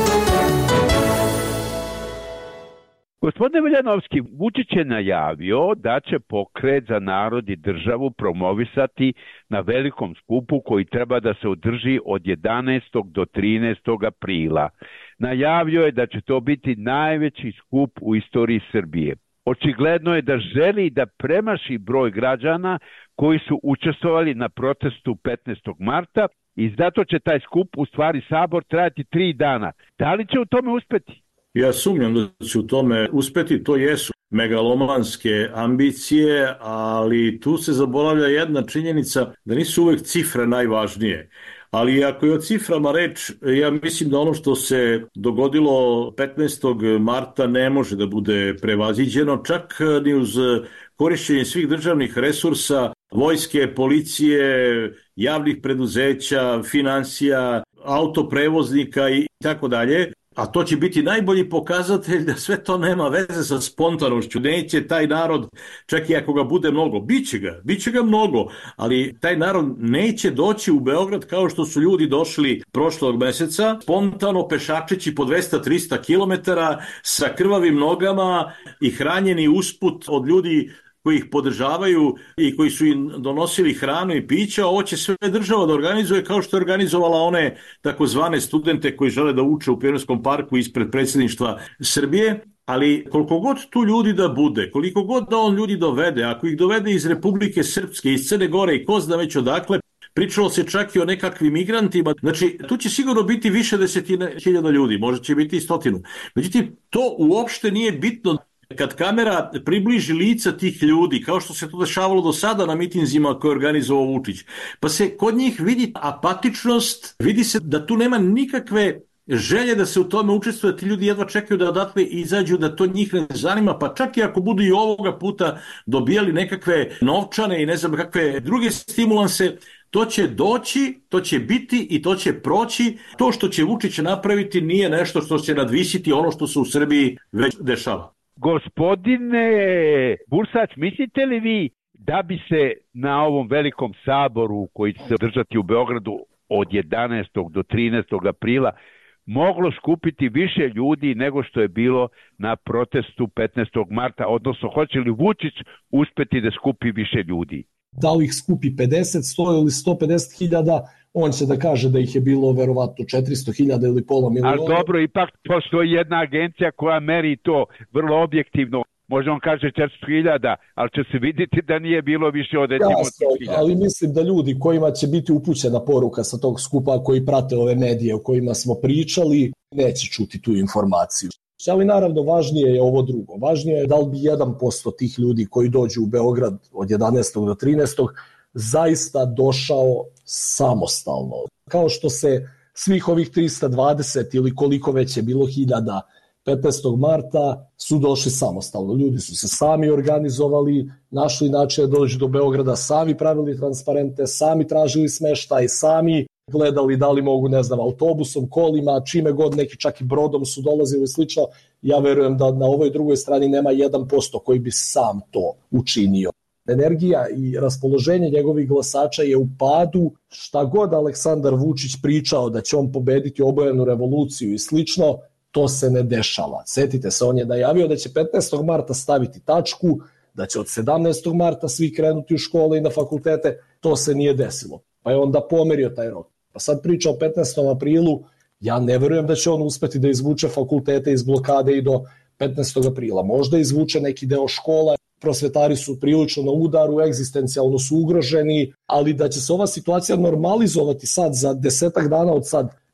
Speaker 8: Gospodine Veljanovski, Vučić je najavio da će pokret za narod i državu promovisati na velikom skupu koji treba da se održi od jedanaestog do trinaestog aprila. Najavio je da će to biti najveći skup u istoriji Srbije. Očigledno je da želi da premaši broj građana koji su učestvovali na protestu petnaestog marta i zato će taj skup, u stvari sabor, trajati tri dana. Da li će u tome uspeti?
Speaker 9: Ja sumnjam da će u tome uspeti, to jesu megalomanske ambicije, ali tu se zaboravlja jedna činjenica da nisu uvek cifre najvažnije. Ali ako je o ciframa reč, ja mislim da ono što se dogodilo petnaestog marta ne može da bude prevaziđeno, čak ni uz korišćenje svih državnih resursa, vojske, policije, javnih preduzeća, finansija, autoprevoznika i tako dalje. A to će biti najbolji pokazatelj da sve to nema veze sa spontanošću. Neće taj narod, čak i ako ga bude mnogo, biće ga, biće ga mnogo, ali taj narod neće doći u Beograd kao što su ljudi došli prošlog meseca, spontano pešačeći po dvesta do trista kilometara sa krvavim nogama i hranjeni usput od ljudi koji ih podržavaju i koji su im donosili hranu i pića. Ovo će sve država da organizuje kao što je organizovala one takozvane studente koji žele da uče u Pionirskom parku ispred predsjedništva Srbije. Ali koliko god tu ljudi da bude, koliko god da on ljudi dovede, ako ih dovede iz Republike Srpske, iz Crne Gore i ko zna već odakle, pričalo se čak i o nekakvim migrantima. Znači, tu će sigurno biti više desetine hiljada ljudi, možda će biti i stotinu. Međutim, to uopšte nije bitno. Kad kamera približi lica tih ljudi, kao što se to dešavalo do sada na mitinzima koje je organizovao Vučić, pa se kod njih vidi apatičnost, vidi se da tu nema nikakve želje da se u tome učestvuje, ti ljudi jedva čekaju da odatle izađu, da to njih ne zanima, pa čak i ako budu i ovoga puta dobijali nekakve novčane i ne znam kakve druge stimulanse, to će doći, to će biti i to će proći. To što će Vučić napraviti nije nešto što će nadvisiti ono što se u Srbiji već dešava.
Speaker 8: Gospodine Bursać, mislite li vi da bi se na ovom velikom saboru koji će se održati u Beogradu od jedanaestog do trinaestog aprila moglo skupiti više ljudi nego što je bilo na protestu petnaestog marta, odnosno hoće li Vučić uspeti da skupi više ljudi?
Speaker 13: Da li ih skupi pedeset, sto ili sto pedeset hiljada, on će da kaže da ih je bilo verovatno četiristo hiljada ili pola miliona.
Speaker 8: Ali dobro, ipak postoji jedna agencija koja meri to vrlo objektivno. Možda on kaže četiristo hiljada, ali će se vidjeti da nije bilo više od jednog hiljada.
Speaker 13: Ali mislim da ljudi kojima će biti upućena poruka sa tog skupa, koji prate ove medije o kojima smo pričali, neće čuti tu informaciju. Ali naravno važnije je ovo drugo. Važnije je da li bi jedan posto tih ljudi koji dođu u Beograd od jedanaestog do trinaestog zaista došao samostalno. Kao što se svih ovih trista dvadeset ili koliko već je bilo hiljada petnaestog marta su došli samostalno. Ljudi su se sami organizovali, našli način da dođu do Beograda, sami pravili transparente, sami tražili smeštaj, sami gledali da li mogu, ne znam, autobusom, kolima, čime god, neki čak i brodom su dolazili slično. Ja verujem da na ovoj drugoj strani nema jedan posto koji bi sam to učinio. Energija i raspoloženje njegovih glasača je u padu. Šta god Aleksandar Vučić pričao da će on pobediti obojenu revoluciju i slično, to se ne dešava. Sjetite se, on je najavio da će petnaestog marta staviti tačku, da će od sedamnaestog marta svi krenuti u škole i na fakultete. To se nije desilo. Pa je onda pomerio taj rok. Pa sad priča o petnaestom aprilu, ja ne verujem da će on uspeti da izvuče fakultete iz blokade i do petnaestog aprila. Možda izvuče neki deo škola, prosvetari su prilično na udaru, egzistencijalno su ugroženi, ali da će se ova situacija normalizovati sad za desetak dana od sad,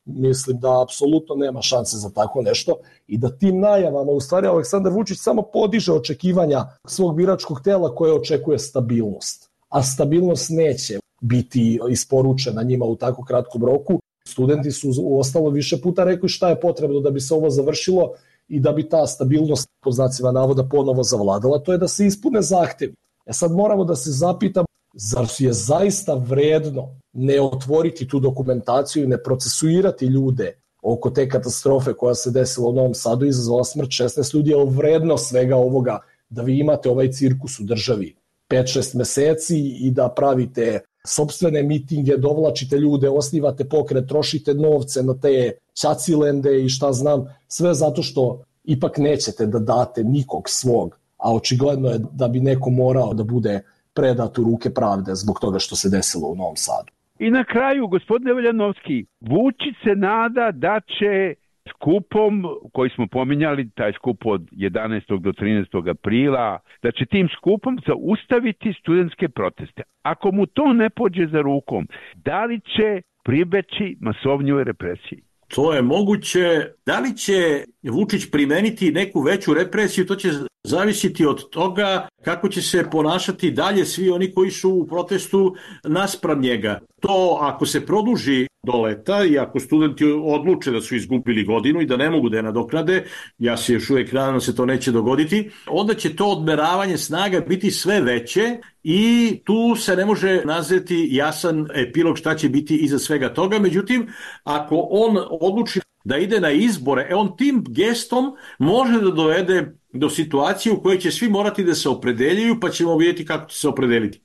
Speaker 13: mislim da apsolutno nema šanse za tako nešto i da tim najavama u stvari Aleksandar Vučić samo podiže očekivanja svog biračkog tela koje očekuje stabilnost. A stabilnost neće biti isporučena njima u tako kratkom roku. Studenti su u ostalo više puta rekli šta je potrebno da bi se ovo završilo i da bi ta stabilnost po znacima navoda ponovo zavladala, to je da se ispune zahtevi. E sad moramo da se zapitamo, zar je zaista vredno ne otvoriti tu dokumentaciju i ne procesuirati ljude oko te katastrofe koja se desila u Novom Sadu i izazvala smrt šesnaest ljudi, je vredno svega ovoga da vi imate ovaj cirkus u državi pet šest meseci i da pravite sopstvene mitinge, dovlačite ljude, osnivate pokret, trošite novce na te ćacilende i šta znam, sve zato što ipak nećete da date nikog svog, a očigledno je da bi neko morao da bude predat u ruke pravde zbog toga što se desilo u Novom Sadu.
Speaker 8: I na kraju, gospodine Veljanovski, Vučić se nada da će skupom koji smo pominjali, taj skup od jedanaestog do trinaestog aprila, da će tim skupom zaustaviti studentske proteste. Ako mu to ne pođe za rukom, da li će pribeći masovnjoj represiji?
Speaker 9: To je moguće. Da li će Vučić primeniti neku veću represiju, to će zavisiti od toga kako će se ponašati dalje svi oni koji su u protestu naspram njega. To ako se produži do leta i ako studenti odluče da su izgubili godinu i da ne mogu da je nadoknade, ja se još uvijek nadam da se to neće dogoditi, onda će to odmeravanje snaga biti sve veće i tu se ne može nazreti jasan epilog šta će biti iza svega toga. Međutim, ako on odluči da ide na izbore, e on tim gestom može da dovede do situacije u kojoj će svi morati da se opredeljuju, pa ćemo vidjeti kako će se opredeliti.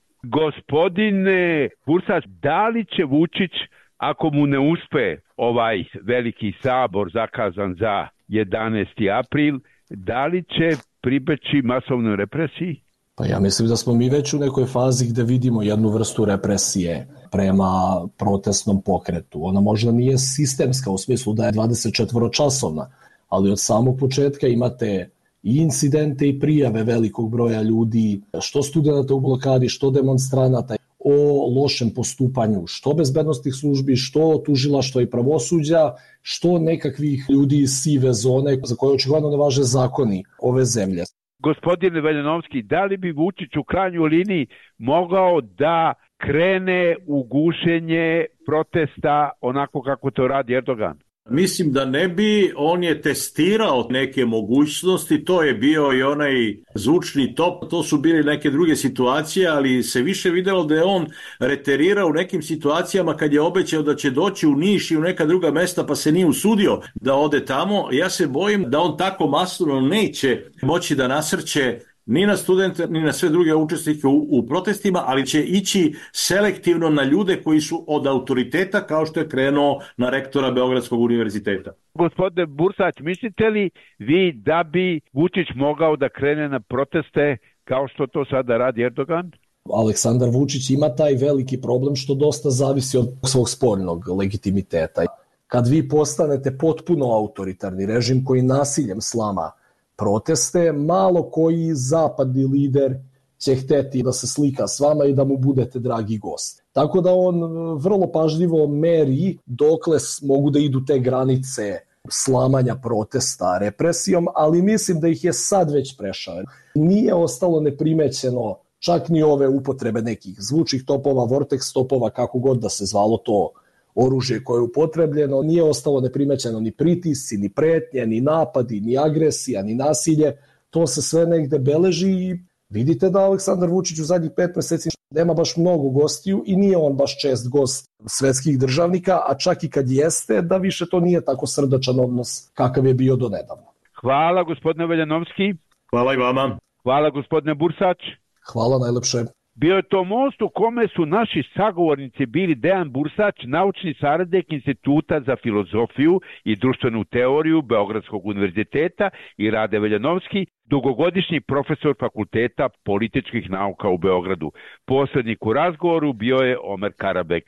Speaker 8: Gospodine Bursać, da li će Vučić, ako mu ne uspe ovaj veliki sabor zakazan za jedanaesti april, da li će pribeći masovnoj represiji?
Speaker 13: Pa ja mislim da smo mi već u nekoj fazi gde vidimo jednu vrstu represije prema protestnom pokretu. Ona možda nije sistemska u smislu da je dvadeset četiri časovna, ali od samog početka imate i incidente i prijave velikog broja ljudi, što studenta u blokadi, što demonstranata, o lošem postupanju, što bezbednostnih službi, što tužilaštva i pravosuđa, što nekakvih ljudi iz sive zone za koje očigledno ne važe zakoni ove zemlje.
Speaker 8: Gospodine Veljanovski, da li bi Vučić u krajnjoj liniji mogao da krene u gušenje protesta onako kako to radi Erdogan?
Speaker 9: Mislim da ne bi, on je testirao neke mogućnosti, to je bio i onaj zvučni top, to su bili neke druge situacije, ali se više videlo da je on reterirao u nekim situacijama kad je obećao da će doći u Niš i u neka druga mesta pa se nije usudio da ode tamo. Ja se bojim da on tako masovno neće moći da nasrće ni na studente, ni na sve druge učesnike u, u protestima, ali će ići selektivno na ljude koji su od autoriteta, kao što je krenuo na rektora Beogradskog univerziteta.
Speaker 8: Gospodine Bursać, mislite li vi da bi Vučić mogao da krene na proteste kao što to sada radi Erdogan?
Speaker 13: Aleksandar Vučić ima taj veliki problem što dosta zavisi od svog spoljnog legitimiteta. Kad vi postanete potpuno autoritarni režim koji nasiljem slama proteste, malo koji zapadni lider će hteti da se slika s vama i da mu budete dragi gost. Tako da on vrlo pažljivo meri dokle mogu da idu te granice slamanja protesta represijom, ali mislim da ih je sad već prešao. Nije ostalo neprimećeno čak ni ove upotrebe nekih zvučnih topova, vortex topova, kako god da se zvalo to oružje koje je upotrebljeno, nije ostalo neprimećeno ni pritisci, ni pretnje, ni napadi, ni agresija, ni nasilje. To se sve negde beleži i vidite da Aleksandar Vučić u zadnjih pet meseci nema baš mnogo gostiju i nije on baš čest gost svetskih državnika, a čak i kad jeste, da više to nije tako srdačan odnos kakav je bio do nedavno.
Speaker 8: Hvala gospodine Veljanovski.
Speaker 9: Hvala i vama.
Speaker 8: Hvala gospodine Bursać.
Speaker 13: Hvala najlepše.
Speaker 8: Bio je to most u kome su naši sagovornici bili Dejan Bursać, naučni saradnik Instituta za filozofiju i društvenu teoriju Beogradskog univerziteta, i Rade Veljanovski, dugogodišnji profesor Fakulteta političkih nauka u Beogradu. Posrednik u razgovoru bio je Omer Karabek.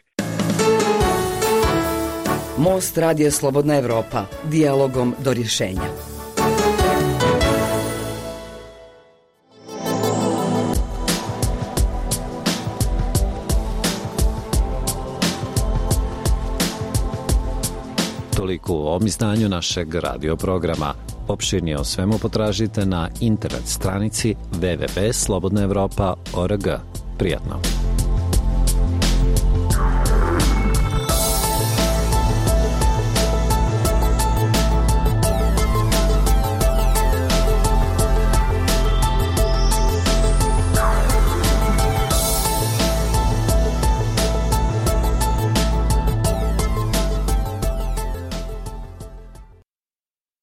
Speaker 21: Most Radija Slobodna Evropa. Dijalogom do rješenja.
Speaker 3: u ovom izdanju našeg radioprograma. Opširnije o svemu potražite na internet stranici w w w tačka slobodna evropa tačka org. Prijatno!